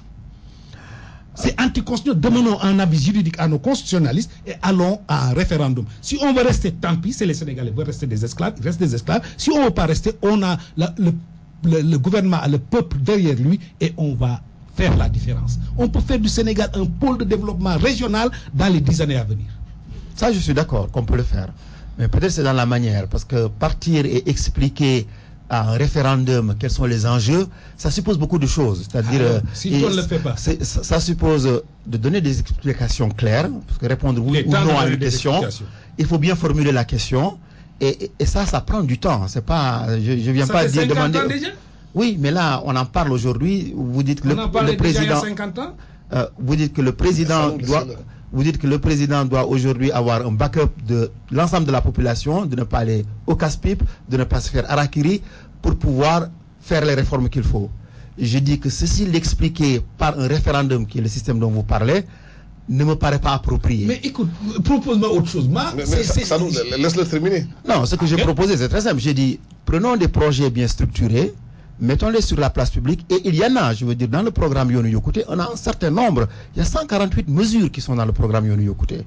C'est anticonstitutionnel. Demandons un avis juridique à nos constitutionnalistes et allons à un référendum. Si on veut rester, tant pis, c'est les Sénégalais veulent rester des esclaves, ils restent des esclaves. Si on ne veut pas rester, on a la, le, le, le gouvernement a le peuple derrière lui et on va faire la différence. On peut faire du Sénégal un pôle de développement régional dans les dix années à venir. Ça, je suis d'accord qu'on peut le faire. Mais peut-être c'est dans la manière, parce que partir et expliquer à un référendum quels sont les enjeux, ça suppose beaucoup de choses. C'est-à-dire, ah, si on ne le fait pas, ça, ça suppose de donner des explications claires, parce que répondre oui ou non à une question, il faut bien formuler la question, et, et, et ça, ça prend du temps. C'est pas, je, je viens ça pas fait dire demander. Ans déjà? Oui, mais là, on en parle aujourd'hui. Vous dites que le, le président, déjà il y a cinquante ans? Euh, vous dites que le président doit. Vous dites que le président doit aujourd'hui avoir un backup de l'ensemble de la population, de ne pas aller au casse-pipe, de ne pas se faire harakiri pour pouvoir faire les réformes qu'il faut. Je dis que ceci l'expliquer par un référendum qui est le système dont vous parlez ne me paraît pas approprié. Mais écoute, propose-moi autre chose. Ma, mais, mais ça, ça nous, laisse-le terminer. Non, ce que j'ai proposé, c'est très simple. J'ai dit, prenons des projets bien structurés, mettons-les sur la place publique, et il y en a, je veux dire, dans le programme Yoonu Yokkute, on a un certain nombre, il y a cent quarante-huit mesures qui sont dans le programme Yoonu Yokkute.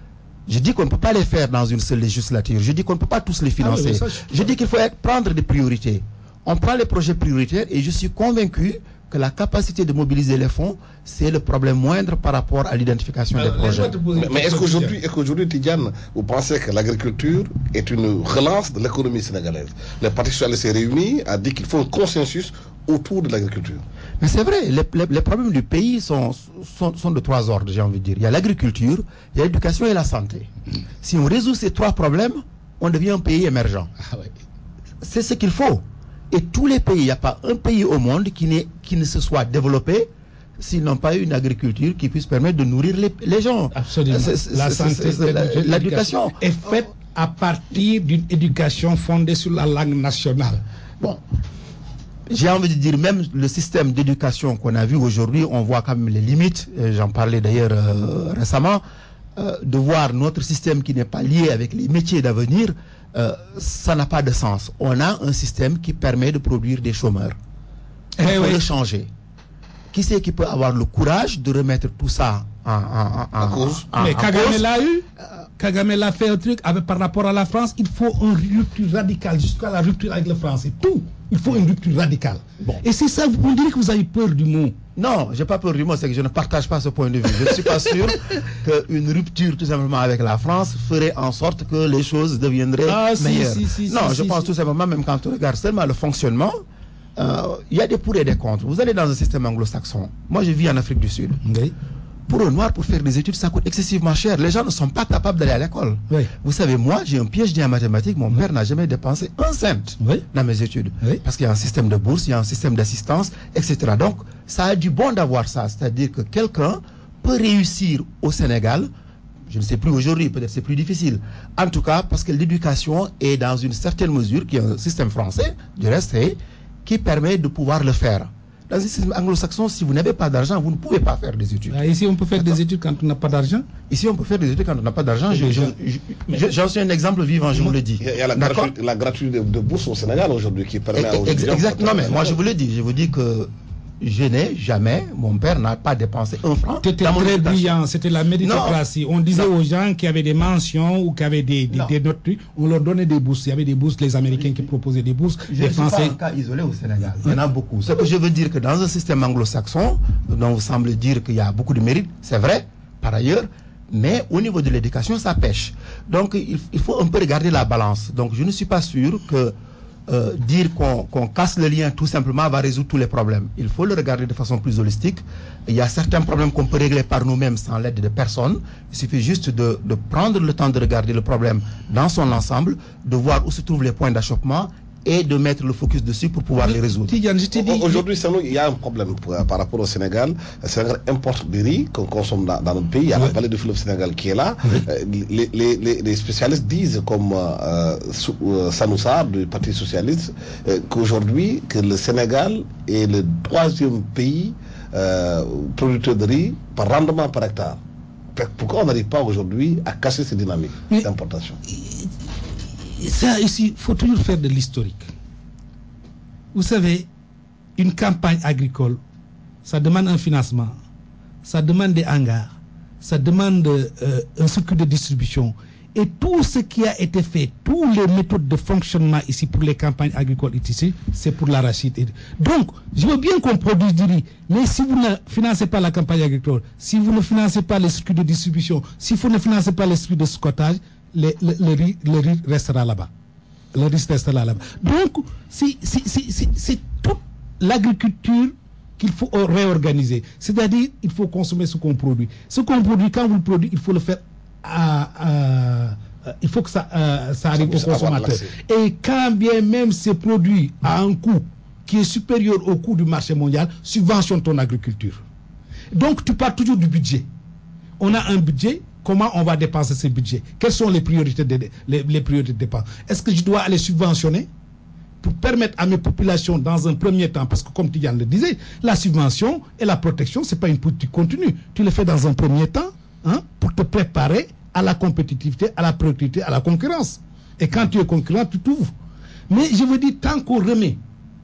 Je dis qu'on ne peut pas les faire dans une seule législature, je dis qu'on ne peut pas tous les financer. Ah oui, ça, je... je dis qu'il faut être, prendre des priorités. On prend les projets prioritaires et je suis convaincu que la capacité de mobiliser les fonds, c'est le problème moindre par rapport à l'identification des projets. Mais, mais est-ce qu'aujourd'hui, est-ce qu'aujourd'hui, Tidiane, vous pensez que l'agriculture est une relance de l'économie sénégalaise? Le Parti socialiste s'est réuni, a dit qu'il faut un consensus autour de l'agriculture. Mais c'est vrai, les, les, les problèmes du pays sont, sont, sont de trois ordres, j'ai envie de dire. Il y a l'agriculture, il y a l'éducation et la santé. Si on résout ces trois problèmes, on devient un pays émergent. Ah ouais. C'est ce qu'il faut. Et tous les pays, il n'y a pas un pays au monde qui, qui ne se soit développé s'ils n'ont pas eu une agriculture qui puisse permettre de nourrir les, les gens. Absolument. C'est, c'est, la santé, l'éducation est faite à partir d'une éducation fondée sur la langue nationale. Bon, j'ai envie de dire, même le système d'éducation qu'on a vu aujourd'hui, on voit quand même les limites. J'en parlais d'ailleurs euh, récemment. Euh, de voir notre système qui n'est pas lié avec les métiers d'avenir, euh, ça n'a pas de sens. On a un système qui permet de produire des chômeurs. Il Eh faut oui. le changer. Qui c'est qui peut avoir le courage de remettre tout ça en, en, en, en cause. en- Mais en Kagame cause? l'a eu. Kagame l'a fait un truc avec, par rapport à la France. Il faut une rupture radicale jusqu'à la rupture avec le français. Tout. Il faut une rupture radicale. Bon. Et c'est ça, on dirait que vous avez peur du mot. Non, j'ai pas peur du mot, c'est que je ne partage pas ce point de vue. Je ne suis pas sûr qu'une rupture tout simplement avec la France ferait en sorte que les choses deviendraient Ah, si, meilleures. si, si, non, si, je si, pense si. tout simplement, même quand on regarde seulement le fonctionnement, euh, il y a des pour et des contre. Vous allez dans un système anglo-saxon. Moi, je vis en Afrique du Sud. Oui. Pour un noir, pour faire des études, ça coûte excessivement cher. Les gens ne sont pas capables d'aller à l'école. Oui. Vous savez, moi, j'ai un piège en mathématiques. Mon père n'a jamais dépensé un cent Oui. dans mes études. Oui. Parce qu'il y a un système de bourse, il y a un système d'assistance, et cetera. Donc, ça a du bon d'avoir ça. C'est-à-dire que quelqu'un peut réussir au Sénégal. Je ne sais plus aujourd'hui, peut-être c'est plus difficile. En tout cas, parce que l'éducation est dans une certaine mesure, qui est un système français, du reste, et qui permet de pouvoir le faire. Dans un système anglo-saxon, si vous n'avez pas d'argent, vous ne pouvez pas faire des études. Ah, ici, on peut faire des études quand on n'a pas d'argent. Ici, on peut faire des études quand on n'a pas d'argent. Je- je- je- je- J'en suis un exemple vivant, je vous le dis. Il y a, il y a la, D'accord. gratuité, la gratuité de, de bourse au Sénégal aujourd'hui qui permet aux Ex- étudiants- Exactement, mais moi je vous le dis, je vous dis que je n'ai jamais, mon père n'a pas dépensé un franc. C'était dans mon très éducation. brillant, c'était la méritocratie. On disait Non. aux gens qui avaient des mentions ou qui avaient des, des, Non. des notes, on leur donnait des bourses. Il y avait des bourses, les Américains qui proposaient des bourses, Je les ne suis pas Français. un cas isolé au Sénégal. Il y en a beaucoup. Ce que je veux dire que dans un système anglo-saxon, dont vous semblez dire qu'il y a beaucoup de mérite, c'est vrai, par ailleurs, mais au niveau de l'éducation, ça pêche. Donc il, il faut un peu regarder la balance. Donc je ne suis pas sûr que euh, dire qu'on qu'on casse le lien tout simplement va résoudre tous les problèmes. Il faut le regarder de façon plus holistique. Il y a certains problèmes qu'on peut régler par nous-mêmes sans l'aide de personne. Il suffit juste de, de prendre le temps de regarder le problème dans son ensemble, de voir où se trouvent les points d'achoppement et de mettre le focus dessus pour pouvoir les résoudre. Tidiane, je t'ai dit. Aujourd'hui, Sanou, il y a un problème pour- par rapport au Sénégal. Le Sénégal importe du riz qu'on consomme dans, dans notre pays. Il y a Oui. la vallée du fleuve Sénégal qui est là. Euh, les, les- les- les spécialistes disent, comme euh, Sou- euh, Sanou Sarr du Parti Socialiste, euh, qu'aujourd'hui, que le Sénégal est le troisième pays euh, producteur de riz par rendement par hectare. Pourquoi on n'arrive pas aujourd'hui à casser ces dynamiques Mais- d'importation? Ça, ici, il faut toujours faire de l'historique. Vous savez, une campagne agricole, ça demande un financement, ça demande des hangars, ça demande euh, un circuit de distribution. Et tout ce qui a été fait, toutes les méthodes de fonctionnement ici pour les campagnes agricoles ici, c'est pour l'arachide. Et- Donc, je veux bien qu'on produise du riz, mais si vous ne financez pas la campagne agricole, si vous ne financez pas les circuits de distribution, si vous ne financez pas les circuits de stockage, le, le- le riz, le riz restera là-bas. Le riz restera là-bas. Donc, c'est c'est- c'est- c'est- c'est toute l'agriculture qu'il faut réorganiser. C'est-à-dire, il faut consommer ce qu'on produit. Ce qu'on produit, quand vous le produisez, il faut le faire à, à- à- il faut que ça, euh, ça arrive au puisse avoir consommateur. l'accès. Et quand bien même c'est produit à un coût qui est supérieur au coût du marché mondial, subventionne ton agriculture. Donc, tu pars toujours du budget. On a un budget, comment on va dépenser ce budget? Quelles sont les priorités de, les, les priorités de dépenses? Est-ce que je dois aller subventionner pour permettre à mes populations dans un premier temps, parce que comme Tidiane le disait, la subvention et la protection, ce n'est pas une politique continue. Tu le fais dans un premier temps, hein, pour te préparer à la compétitivité, à la productivité, à la concurrence. Et quand tu es concurrent, tu t'ouvres. Mais je veux dire, tant qu'on remet,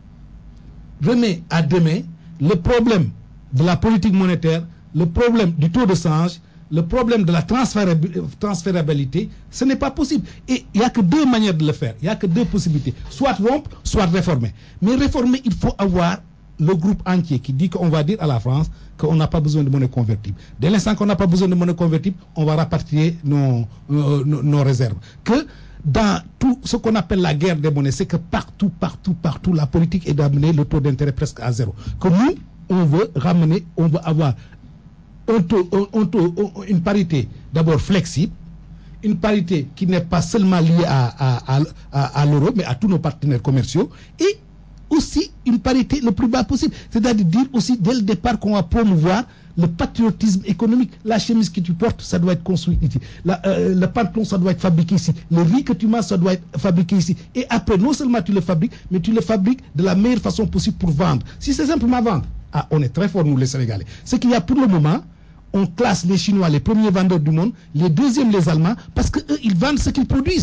remet à demain le problème de la politique monétaire, le problème du taux de change, le problème de la transférabil- transférabilité, ce n'est pas possible. Et il n'y a que deux manières de le faire. Il n'y a que deux possibilités. Soit rompre, soit réformer. Mais réformer, il faut avoir le groupe entier qui dit qu'on va dire à la France qu'on n'a pas besoin de monnaie convertible. Dès l'instant qu'on n'a pas besoin de monnaie convertible, on va rapatrier nos, euh, nos, nos réserves. Que dans tout ce qu'on appelle la guerre des monnaies, c'est que partout, partout, partout, la politique est d'amener le taux d'intérêt presque à zéro. Que nous, on veut ramener, on veut avoir un taux, un, un taux, une parité d'abord flexible, une parité qui n'est pas seulement liée à, à, à, à, à l'euro, mais à tous nos partenaires commerciaux, et aussi une parité le plus bas possible. C'est-à-dire dire aussi dès le départ qu'on va promouvoir le patriotisme économique. La chemise que tu portes, ça doit être construit ici. La, euh, le pantalon, ça doit être fabriqué ici. Le riz que tu manges, ça doit être fabriqué ici. Et après, non seulement tu le fabriques, mais tu le fabriques de la meilleure façon possible pour vendre. Si c'est simplement vendre, ah, on est très fort, nous les Sénégalais. Ce qu'il y a pour le moment, on classe les Chinois les premiers vendeurs du monde, les deuxièmes les Allemands, parce qu'eux, ils vendent ce qu'ils produisent.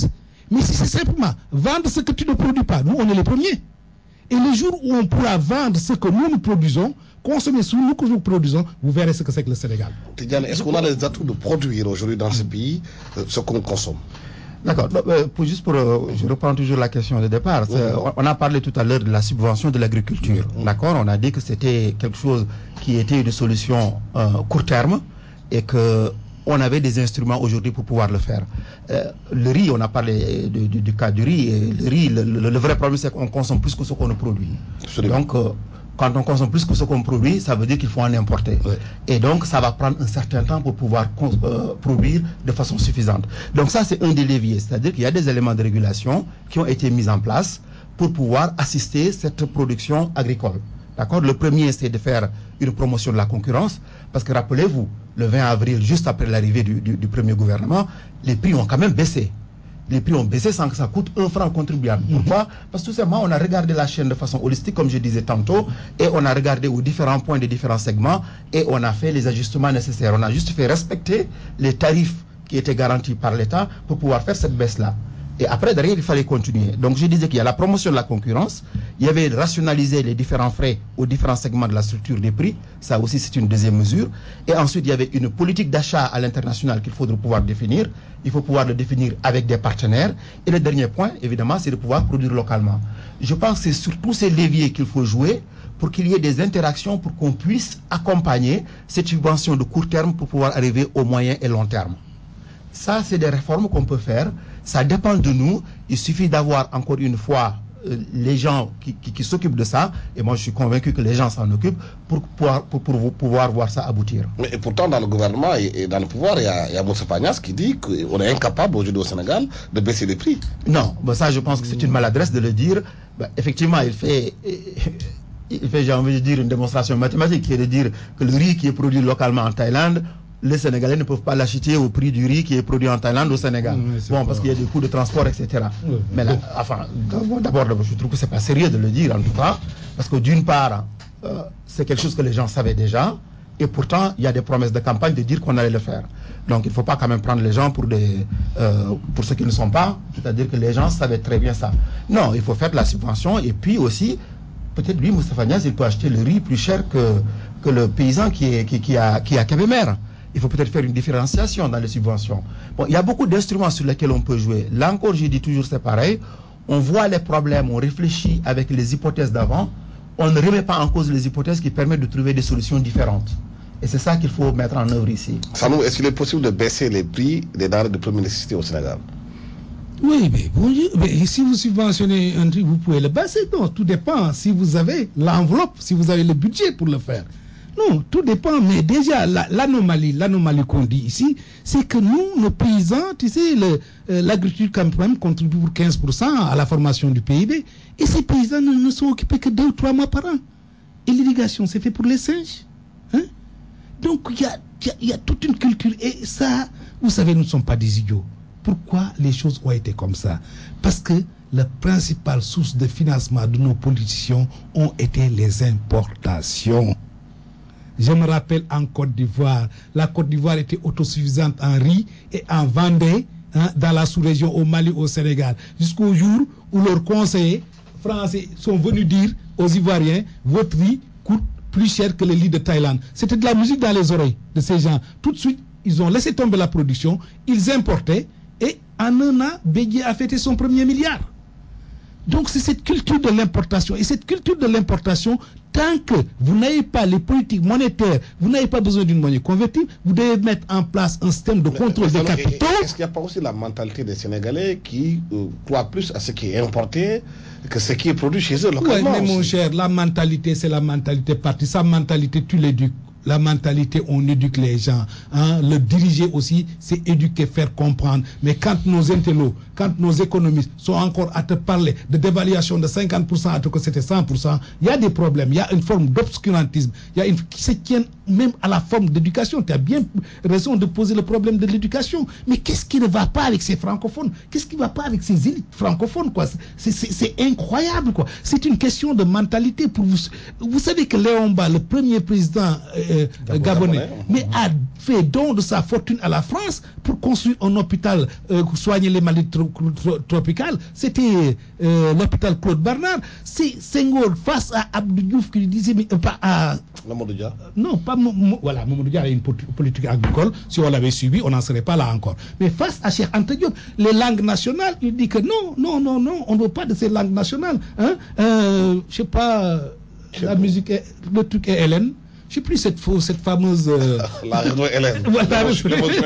Mais si c'est simplement vendre ce que tu ne produis pas, nous, on est les premiers. Et le jour où on pourra vendre ce que nous, nous produisons, consommer ce que nous produisons, vous verrez ce que c'est que le Sénégal. Tidiane, est-ce qu'on a les atouts de produire aujourd'hui dans ce pays euh, ce qu'on consomme? D'accord. Euh, pour, juste pour, euh, je reprends toujours la question de départ. Oui. On a parlé tout à l'heure de la subvention de l'agriculture. Oui. D'accord. On a dit que c'était quelque chose qui était une solution euh, court terme et que on avait des instruments aujourd'hui pour pouvoir le faire. Euh, le riz, on a parlé de, de, du cas du riz. Et le riz, le, le, le vrai problème, c'est qu'on consomme plus que ce qu'on produit. Absolument. Donc, euh, quand on consomme plus que ce qu'on produit, ça veut dire qu'il faut en importer. Oui. Et donc, ça va prendre un certain temps pour pouvoir euh, produire de façon suffisante. Donc, ça, c'est un des leviers. C'est-à-dire qu'il y a des éléments de régulation qui ont été mis en place pour pouvoir assister cette production agricole. D'accord? Le premier, c'est de faire une promotion de la concurrence. Parce que rappelez-vous, le vingt avril, juste après l'arrivée du, du, du premier gouvernement, les prix ont quand même baissé. Les prix ont baissé sans que ça coûte un franc contribuable. Mm-hmm. Pourquoi? Parce que tout simplement, on a regardé la chaîne de façon holistique, comme je disais tantôt, et on a regardé aux différents points des différents segments, et on a fait les ajustements nécessaires. On a juste fait respecter les tarifs qui étaient garantis par l'État pour pouvoir faire cette baisse-là. Et après, derrière, il fallait continuer. Donc, je disais qu'il y a la promotion de la concurrence, il y avait rationaliser les différents frais aux différents segments de la structure des prix, ça aussi c'est une deuxième mesure. Et ensuite, il y avait une politique d'achat à l'international qu'il faudrait pouvoir définir. Il faut pouvoir le définir avec des partenaires. Et le dernier point, évidemment, c'est de pouvoir produire localement. Je pense que c'est sur tous ces leviers qu'il faut jouer pour qu'il y ait des interactions pour qu'on puisse accompagner cette subvention de court terme pour pouvoir arriver au moyen et long terme. Ça, c'est des réformes qu'on peut faire. Ça dépend de nous. Il suffit d'avoir, encore une fois, euh, les gens qui, qui, qui s'occupent de ça. Et moi, je suis convaincu que les gens s'en occupent pour pouvoir, pour, pour pouvoir voir ça aboutir. Mais et pourtant, dans le gouvernement et, et dans le pouvoir, il y a, il y a Moussa Pagnas qui dit qu'on est incapable aujourd'hui au Sénégal de baisser les prix. Non, ben ça, je pense que c'est une maladresse de le dire. Ben, effectivement, il fait... Il fait, j'ai envie de dire, une démonstration mathématique qui est de dire que le riz qui est produit localement en Thaïlande, les Sénégalais ne peuvent pas l'acheter au prix du riz qui est produit en Thaïlande au Sénégal. Oui, bon, parce qu'il y a des coûts de transport, et cetera. Oui, mais là, enfin, d'abord, je trouve que c'est pas sérieux de le dire, en tout cas, parce que d'une part, euh, c'est quelque chose que les gens savaient déjà, et pourtant, il y a des promesses de campagne de dire qu'on allait le faire. Donc, il ne faut pas quand même prendre les gens pour des, euh, pour ceux qui ne sont pas, c'est-à-dire que les gens savaient très bien ça. Non, il faut faire de la subvention, et puis aussi, peut-être lui, Moustapha Niasse, il peut acheter le riz plus cher que, que le paysan qui est, qui, qui a, qui a Kébémer. Il faut peut-être faire une différenciation dans les subventions. Bon, il y a beaucoup d'instruments sur lesquels on peut jouer. Là encore, je dis toujours, c'est pareil. On voit les problèmes, on réfléchit avec les hypothèses d'avant. On ne remet pas en cause les hypothèses qui permettent de trouver des solutions différentes. Et c'est ça qu'il faut mettre en œuvre ici. Sanou, est-ce qu'il est possible de baisser les prix des denrées de première nécessité au Sénégal? Oui, mais, bon, mais si vous subventionnez un truc, vous pouvez le baisser. Non, tout dépend si vous avez l'enveloppe, si vous avez le budget pour le faire. Non, tout dépend, mais déjà, l'anomalie, l'anomalie qu'on dit ici, c'est que nous, nos paysans, tu sais, le, euh, l'agriculture quand même contribue pour quinze pour cent à la formation du P I B, et ces paysans ne, ne sont occupés que deux ou trois mois par an. Et l'irrigation, c'est fait pour les singes. Hein? Donc, il y a, y, y a toute une culture, et ça, vous savez, nous ne sommes pas des idiots. Pourquoi les choses ont été comme ça? Parce que la principale source de financement de nos politiciens ont été les importations. Je me rappelle en Côte d'Ivoire, la Côte d'Ivoire était autosuffisante en riz et en vendait hein, dans la sous-région au Mali, au Sénégal, jusqu'au jour où leurs conseillers français sont venus dire aux Ivoiriens, votre riz coûte plus cher que le riz de Thaïlande. C'était de la musique dans les oreilles de ces gens. Tout de suite, ils ont laissé tomber la production, ils importaient et en un an, Bédié a fêté son premier milliard. Donc c'est cette culture de l'importation. Et cette culture de l'importation, tant que vous n'avez pas les politiques monétaires, vous n'avez pas besoin d'une monnaie convertible, vous devez mettre en place un système de contrôle des capitaux. Est-ce qu'il n'y a pas aussi la mentalité des Sénégalais qui euh, croient plus à ce qui est importé que ce qui est produit chez eux localement? Oui, mais mon cher, la mentalité, c'est la mentalité partie. Sa mentalité, tu l'éduques. La mentalité, on éduque les gens. Hein. Le diriger aussi, c'est éduquer, faire comprendre. Mais quand nos intellos, quand nos économistes sont encore à te parler de dévaluation de cinquante pour cent alors que c'était cent pour cent, il y a des problèmes, il y a une forme d'obscurantisme, il y a une qui se tient même à la forme d'éducation. Tu as bien raison de poser le problème de l'éducation. Mais qu'est-ce qui ne va pas avec ces francophones? Qu'est-ce qui ne va pas avec ces élites francophones, quoi? C'est, c'est, c'est incroyable, quoi. C'est une question de mentalité. Pour vous, vous savez que Léon Mba, le premier président euh, gabonais, mais a fait don de sa fortune à la France pour pour construire un hôpital euh, pour soigner les maladies tro- tro- tropicales, c'était euh, l'hôpital Claude Bernard. C'est Senghor face à Abdou Diouf qui lui disait, mais euh, pas à... Mamadou Dia. Non, pas... Voilà, Mamadou Dia a une politique agricole. Si on l'avait suivi, on n'en serait pas là encore. Mais face à Cheikh Anta Diop, les langues nationales, il dit que non, non, non, non, on ne veut pas de ces langues nationales. Hein? Euh, je sais pas, la musique, est, le truc est Hélène. Je sais plus cette, cette fameuse... Euh... La raison Hélène. Voilà. Le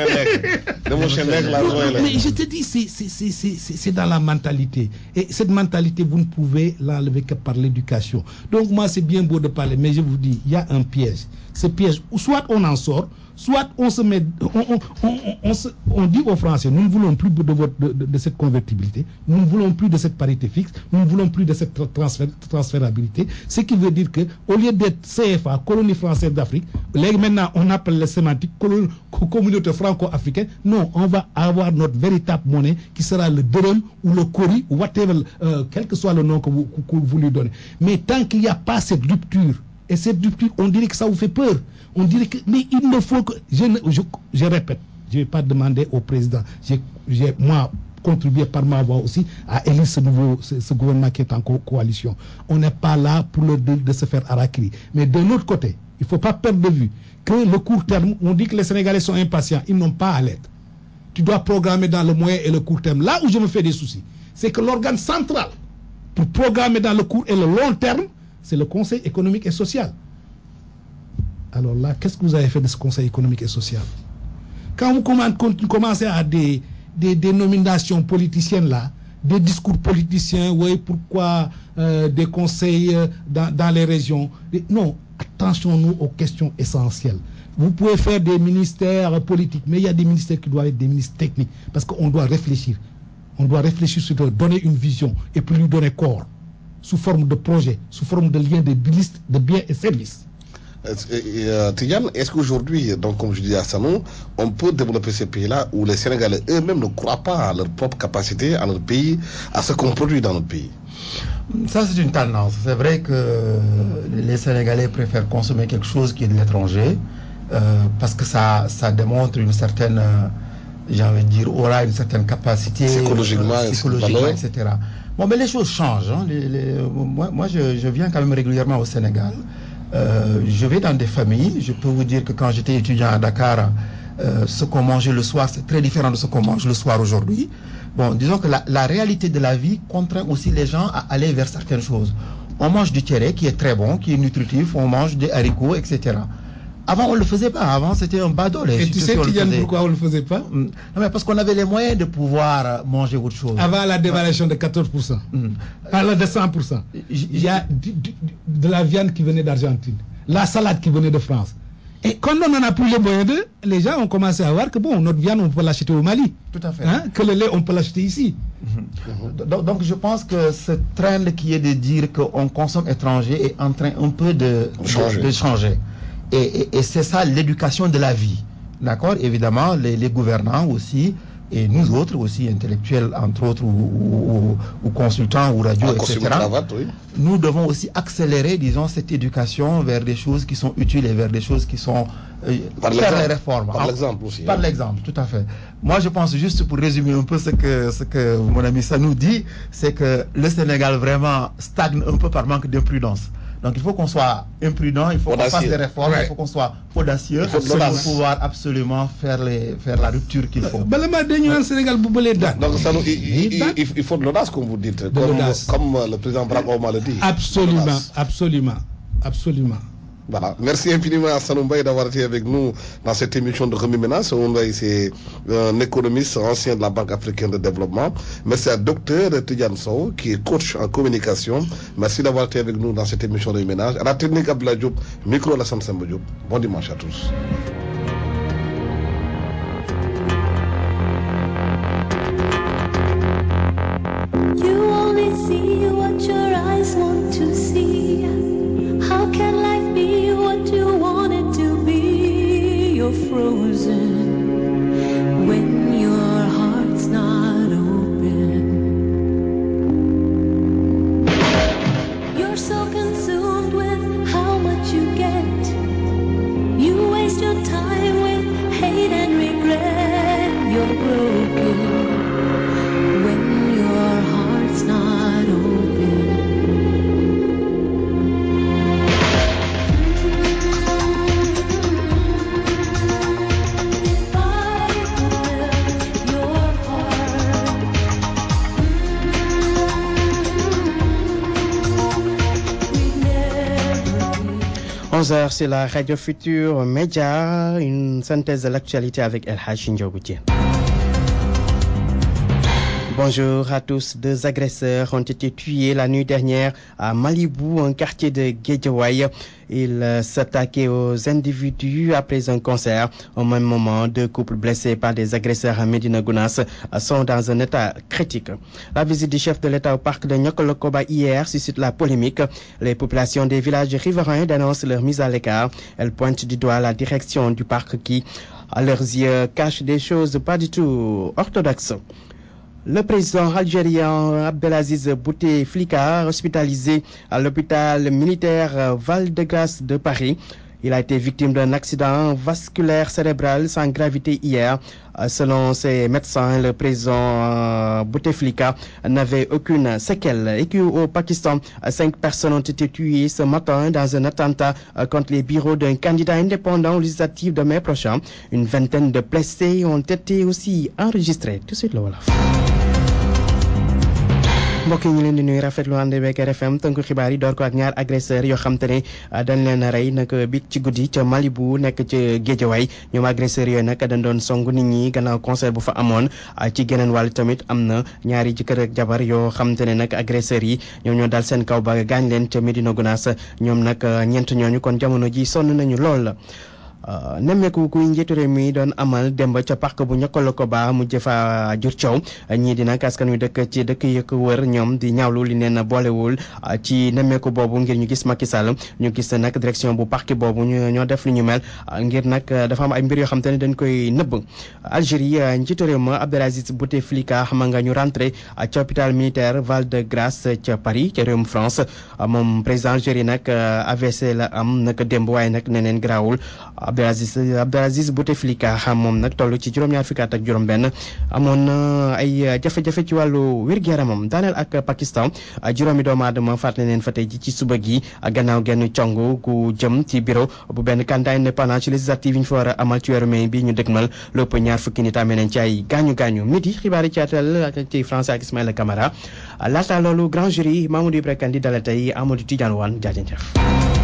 Mais je te dis, c'est, c'est, c'est, c'est, c'est dans la mentalité. Et cette mentalité, vous ne pouvez l'enlever que par l'éducation. Donc moi, c'est bien beau de parler, mais je vous dis, il y a un piège. Ce piège, soit on en sort, soit on se met, on, on, on, on, se, on dit aux Français, nous ne voulons plus de, votre, de, de, de cette convertibilité, nous ne voulons plus de cette parité fixe, nous ne voulons plus de cette transfert, transférabilité, ce qui veut dire que au lieu d'être C F A, colonie française d'Afrique, là, maintenant on appelle les sémantiques colon, communauté franco-africaine. Non, on va avoir notre véritable monnaie qui sera le dërëm ou le kori ou whatever, euh, quel que soit le nom que vous, que vous lui donnez. Mais tant qu'il n'y a pas cette rupture, et cette rupture, on dirait que ça vous fait peur. On dirait que, mais il ne faut que, je, je, je répète, je ne vais pas demander au président, j'ai, j'ai moi contribué par ma voix aussi à élire ce nouveau, ce, ce gouvernement qui est en co- coalition. On n'est pas là pour le dire de se faire harakiri. Mais de l'autre côté, il ne faut pas perdre de vue que le court terme, on dit que les Sénégalais sont impatients, ils n'ont pas à l'être. Tu dois programmer dans le moyen et le court terme. Là où je me fais des soucis, c'est que l'organe central pour programmer dans le court et le long terme, c'est le Conseil économique et social. Alors là, qu'est-ce que vous avez fait de ce Conseil économique et social? Quand vous commencez à des, des, des nominations politiciennes là, des discours politiciens, oui, pourquoi euh, des conseils euh, dans, dans les régions? Non, attention-nous aux questions essentielles. Vous pouvez faire des ministères politiques, mais il y a des ministères qui doivent être des ministres techniques, parce qu'on doit réfléchir. On doit réfléchir sur donner une vision et puis lui donner corps, sous forme de projet, sous forme de lien de listes de biens et services. Euh, Tidiane, est-ce qu'aujourd'hui, donc comme je dis à Sanou, on peut développer ces pays-là où les Sénégalais eux-mêmes ne croient pas à leur propre capacité, à leur pays, à ce qu'on produit dans notre pays? Ça, c'est une tendance. C'est vrai que les Sénégalais préfèrent consommer quelque chose qui est de l'étranger euh, parce que ça, ça démontre une certaine, euh, j'ai envie de dire, aura une certaine capacité psychologiquement, euh, psychologiquement et cetera. Bon, mais les choses changent. Hein. Les, les, moi, moi je, je viens quand même régulièrement au Sénégal. Euh, je vais dans des familles. Je peux vous dire que quand j'étais étudiant à Dakar, euh, ce qu'on mangeait le soir, c'est très différent de ce qu'on mange le soir aujourd'hui. Bon, disons que la, la réalité de la vie contraint aussi les gens à aller vers certaines choses. On mange du tchéré qui est très bon, qui est nutritif, on mange des haricots, et cetera. Avant, on ne le faisait pas. Avant, c'était un badole. Et tu sais, Tidiane, pourquoi on ne le faisait pas? Non, mais parce qu'on avait les moyens de pouvoir manger autre chose. Avant la dévaluation de quatorze pour cent. Mm. Alors de cent pour cent. Il y a de, de, de la viande qui venait d'Argentine, la salade qui venait de France. Et quand on n'en a plus les moyens de, les gens ont commencé à voir que bon, notre viande, on peut l'acheter au Mali. Tout à fait. Hein? Que le lait, on peut l'acheter ici. Mm-hmm. donc, donc, je pense que ce trend qui est de dire qu'on consomme étranger est en train un peu de changer. De, de changer. Et, et, et c'est ça l'éducation de la vie. D'accord? Évidemment, les, les gouvernants aussi, et nous autres aussi, intellectuels, entre autres, ou, ou, ou, ou consultants, ou radio, ah, et cetera. Cravate, oui. Nous devons aussi accélérer, disons, cette éducation vers des choses qui sont utiles et vers des choses qui sont... Euh, par faire les réformes. Par l'exemple aussi. Par hein. l'exemple, tout à fait. Moi, je pense, juste pour résumer un peu ce que, ce que mon ami Sanou dit, c'est que le Sénégal vraiment stagne un peu par manque d'imprudence. Donc il faut qu'on soit imprudent, il faut audacieux. qu'on fasse des réformes, ouais. il faut qu'on soit audacieux pour pouvoir absolument faire, les, faire la rupture qu'il faut. Donc ça, il, il, il, il faut de l'audace, comme vous dites, comme, comme le président Barack Obama le dit. Absolument, absolument, absolument. Voilà. Merci infiniment à Sanou Mbaye d'avoir été avec nous dans cette émission de Remue Ménage. Sanou Mbaye, c'est un économiste ancien de la Banque africaine de développement. Merci à Docteur Tidiane Sow, qui est coach en communication. Merci d'avoir été avec nous dans cette émission de Remue Ménage. À la technique, Abdoulaye Diop, micro Lassane Samba Diop. Bon dimanche à tous. You only see what your eyes want to see. How can life be what you want it to be? You're frozen when your heart's not open. You're so consumed with how much you get. You waste your time with hate and regret. you're broken, when your heart's not open. If I could your heart, we'd never be. onze heures, c'est la Radio Futur Média, une synthèse de l'actualité avec El Hadji Ndiogou Diène. Bonjour à tous. Deux agresseurs ont été tués la nuit dernière à Malibu, un quartier de Guédiawaye. Ils s'attaquaient aux individus après un concert. Au même moment, deux couples blessés par des agresseurs à Medina Gounass sont dans un état critique. La visite du chef de l'État au parc de Niokolo-Koba hier suscite la polémique. Les populations des villages riverains dénoncent leur mise à l'écart. Elles pointent du doigt la direction du parc qui, à leurs yeux, cache des choses pas du tout orthodoxes. Le président algérien Abdelaziz Bouteflika, hospitalisé à l'hôpital militaire Val-de-Grâce de Paris. Il a été victime d'un accident vasculaire cérébral sans gravité hier. Selon ses médecins, le président Bouteflika n'avait aucune séquelle. Et au Pakistan, cinq personnes ont été tuées ce matin dans un attentat contre les bureaux d'un candidat indépendant aux législatives de mai prochain. Une vingtaine de blessés ont été aussi enregistrés. Tout de suite, le Wolof. mbokk yi ñu leen di nuyu rafetlu ànd beeg R F M tënku xibaar yi door ko ak ñaar agresseur yoo xam te ne dañ leen a rey nag bi ci guddi ca Malibu nekk ca Guédiawaye ñoom agresseur yooyu nag dañ doon song nit ñi gannaaw concert bu fa amoon ci geneen wàll tamit am na ñaari jëkkër ak jabar yoo xam te ne nag agresseur yi ñoom ñoo dal seen kaw ba gaañ leen ca Medina Gounass ñoom nag ñeent ñooñu kon jamono ji sonn nañu lool. nemmeeku kuy njiitu réew mi doon amal demb ca parc bu Niokolo-Koba mu jëfa jur coow ñii di nag askan wi dëkk ci dëkk yi ko wër ñoom di ñaawlu li neen boolewul ci nemmeeku boobu ngir ñu gis Macky Sall ñu gis nag direction bu parc boobu ñu ñoo def lu ñu mel ngir nag dafa am ay mbir yoo xam te ne dañ koy nëbb. Algérie njiitu réew ma Abdelaziz Bouteflika xam nga ñu rentré ca hôpital militaire Val-de-Grâce ca Paris ca réewum France moom président Algérie nag A V C la am nag démb waaye nag neneen garaawul. Abdelaziz Abdelaziz Bouteflika xam moom nag toll ci juróom-ñaar fukki at ak juróom-benn amoon na ay jafe-jafe ci wàllu wér-gu-yaramam daaneel ak Pakistan juróomi doomu aadama faat na leen fa tey ji ci suba gi gannaaw genn cong gu jëm ci bureau bu benn candidat indépendant ci législative yi ñu fa war a amal ci weeru mai bi ñu dëgmal lépp ñaar fukki nit amee nañ ci ay gaañu gaañu midi xibaar yi ci atal ak ci français ak Ismaïla Camara laata loolu grand jury Mamadou Ibra Kane di dala tey Amadou Tidiane Wane jaajëf.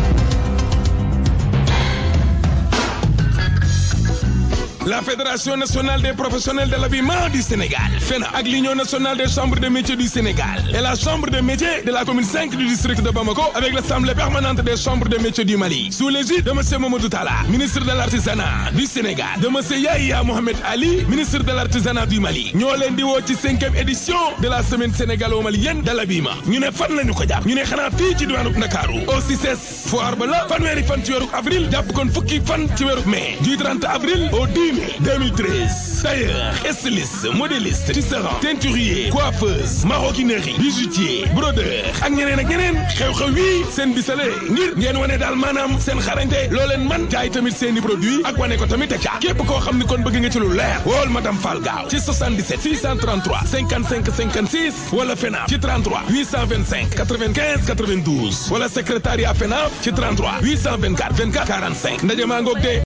La Fédération nationale des professionnels de l'habillement du Sénégal, FENA, avec l'Union nationale des chambres de métiers du Sénégal et la chambre de métiers de la commune cinq du district de Bamako avec l'Assemblée permanente des chambres de métiers du Mali, sous l'égide de M. Mamadou Talla, ministre de l'artisanat du Sénégal, de M. Yahya Mohamed Ali, ministre de l'artisanat du Mali. Nous allons dire ci cinquième édition de la semaine sénégalo-malienne de l'habillement. Nous ne fan lañu ko japp, ñu ne xana fi ci diwanu Ndakaaru. Au C I C E S foire ba la fanweeri fan ci weeru avril japp kon fukki fan ci weeru mai, du trente avril au dix mai deux mille treize. Tailleur, styliste, modéliste, tisserand, teinturier, coiffeuse, maroquinerie, bijoutier, brodeur ak ñeneen ak ñeneen xew-xew wi seen bisale ngir ngeen wane daal maanaam seen xarañte loo leen man jaay tamit seeni produit ak wane ko tamit ca képp koo xam ni kon bëgg nga ci lu leer wool madame Fall gaaw ci soixante-dix-sept six cent trente-trois cinquante-cinq cinquante-six wala FENAF ci trente-trois huit cent vingt-cinq quatre-vingt-quinze quatre-vingt-douze wala secrétariat FENAF ci trente-trois huit cent vingt-quatre vingt-quatre quarante-cinq ndaje maa ngoog de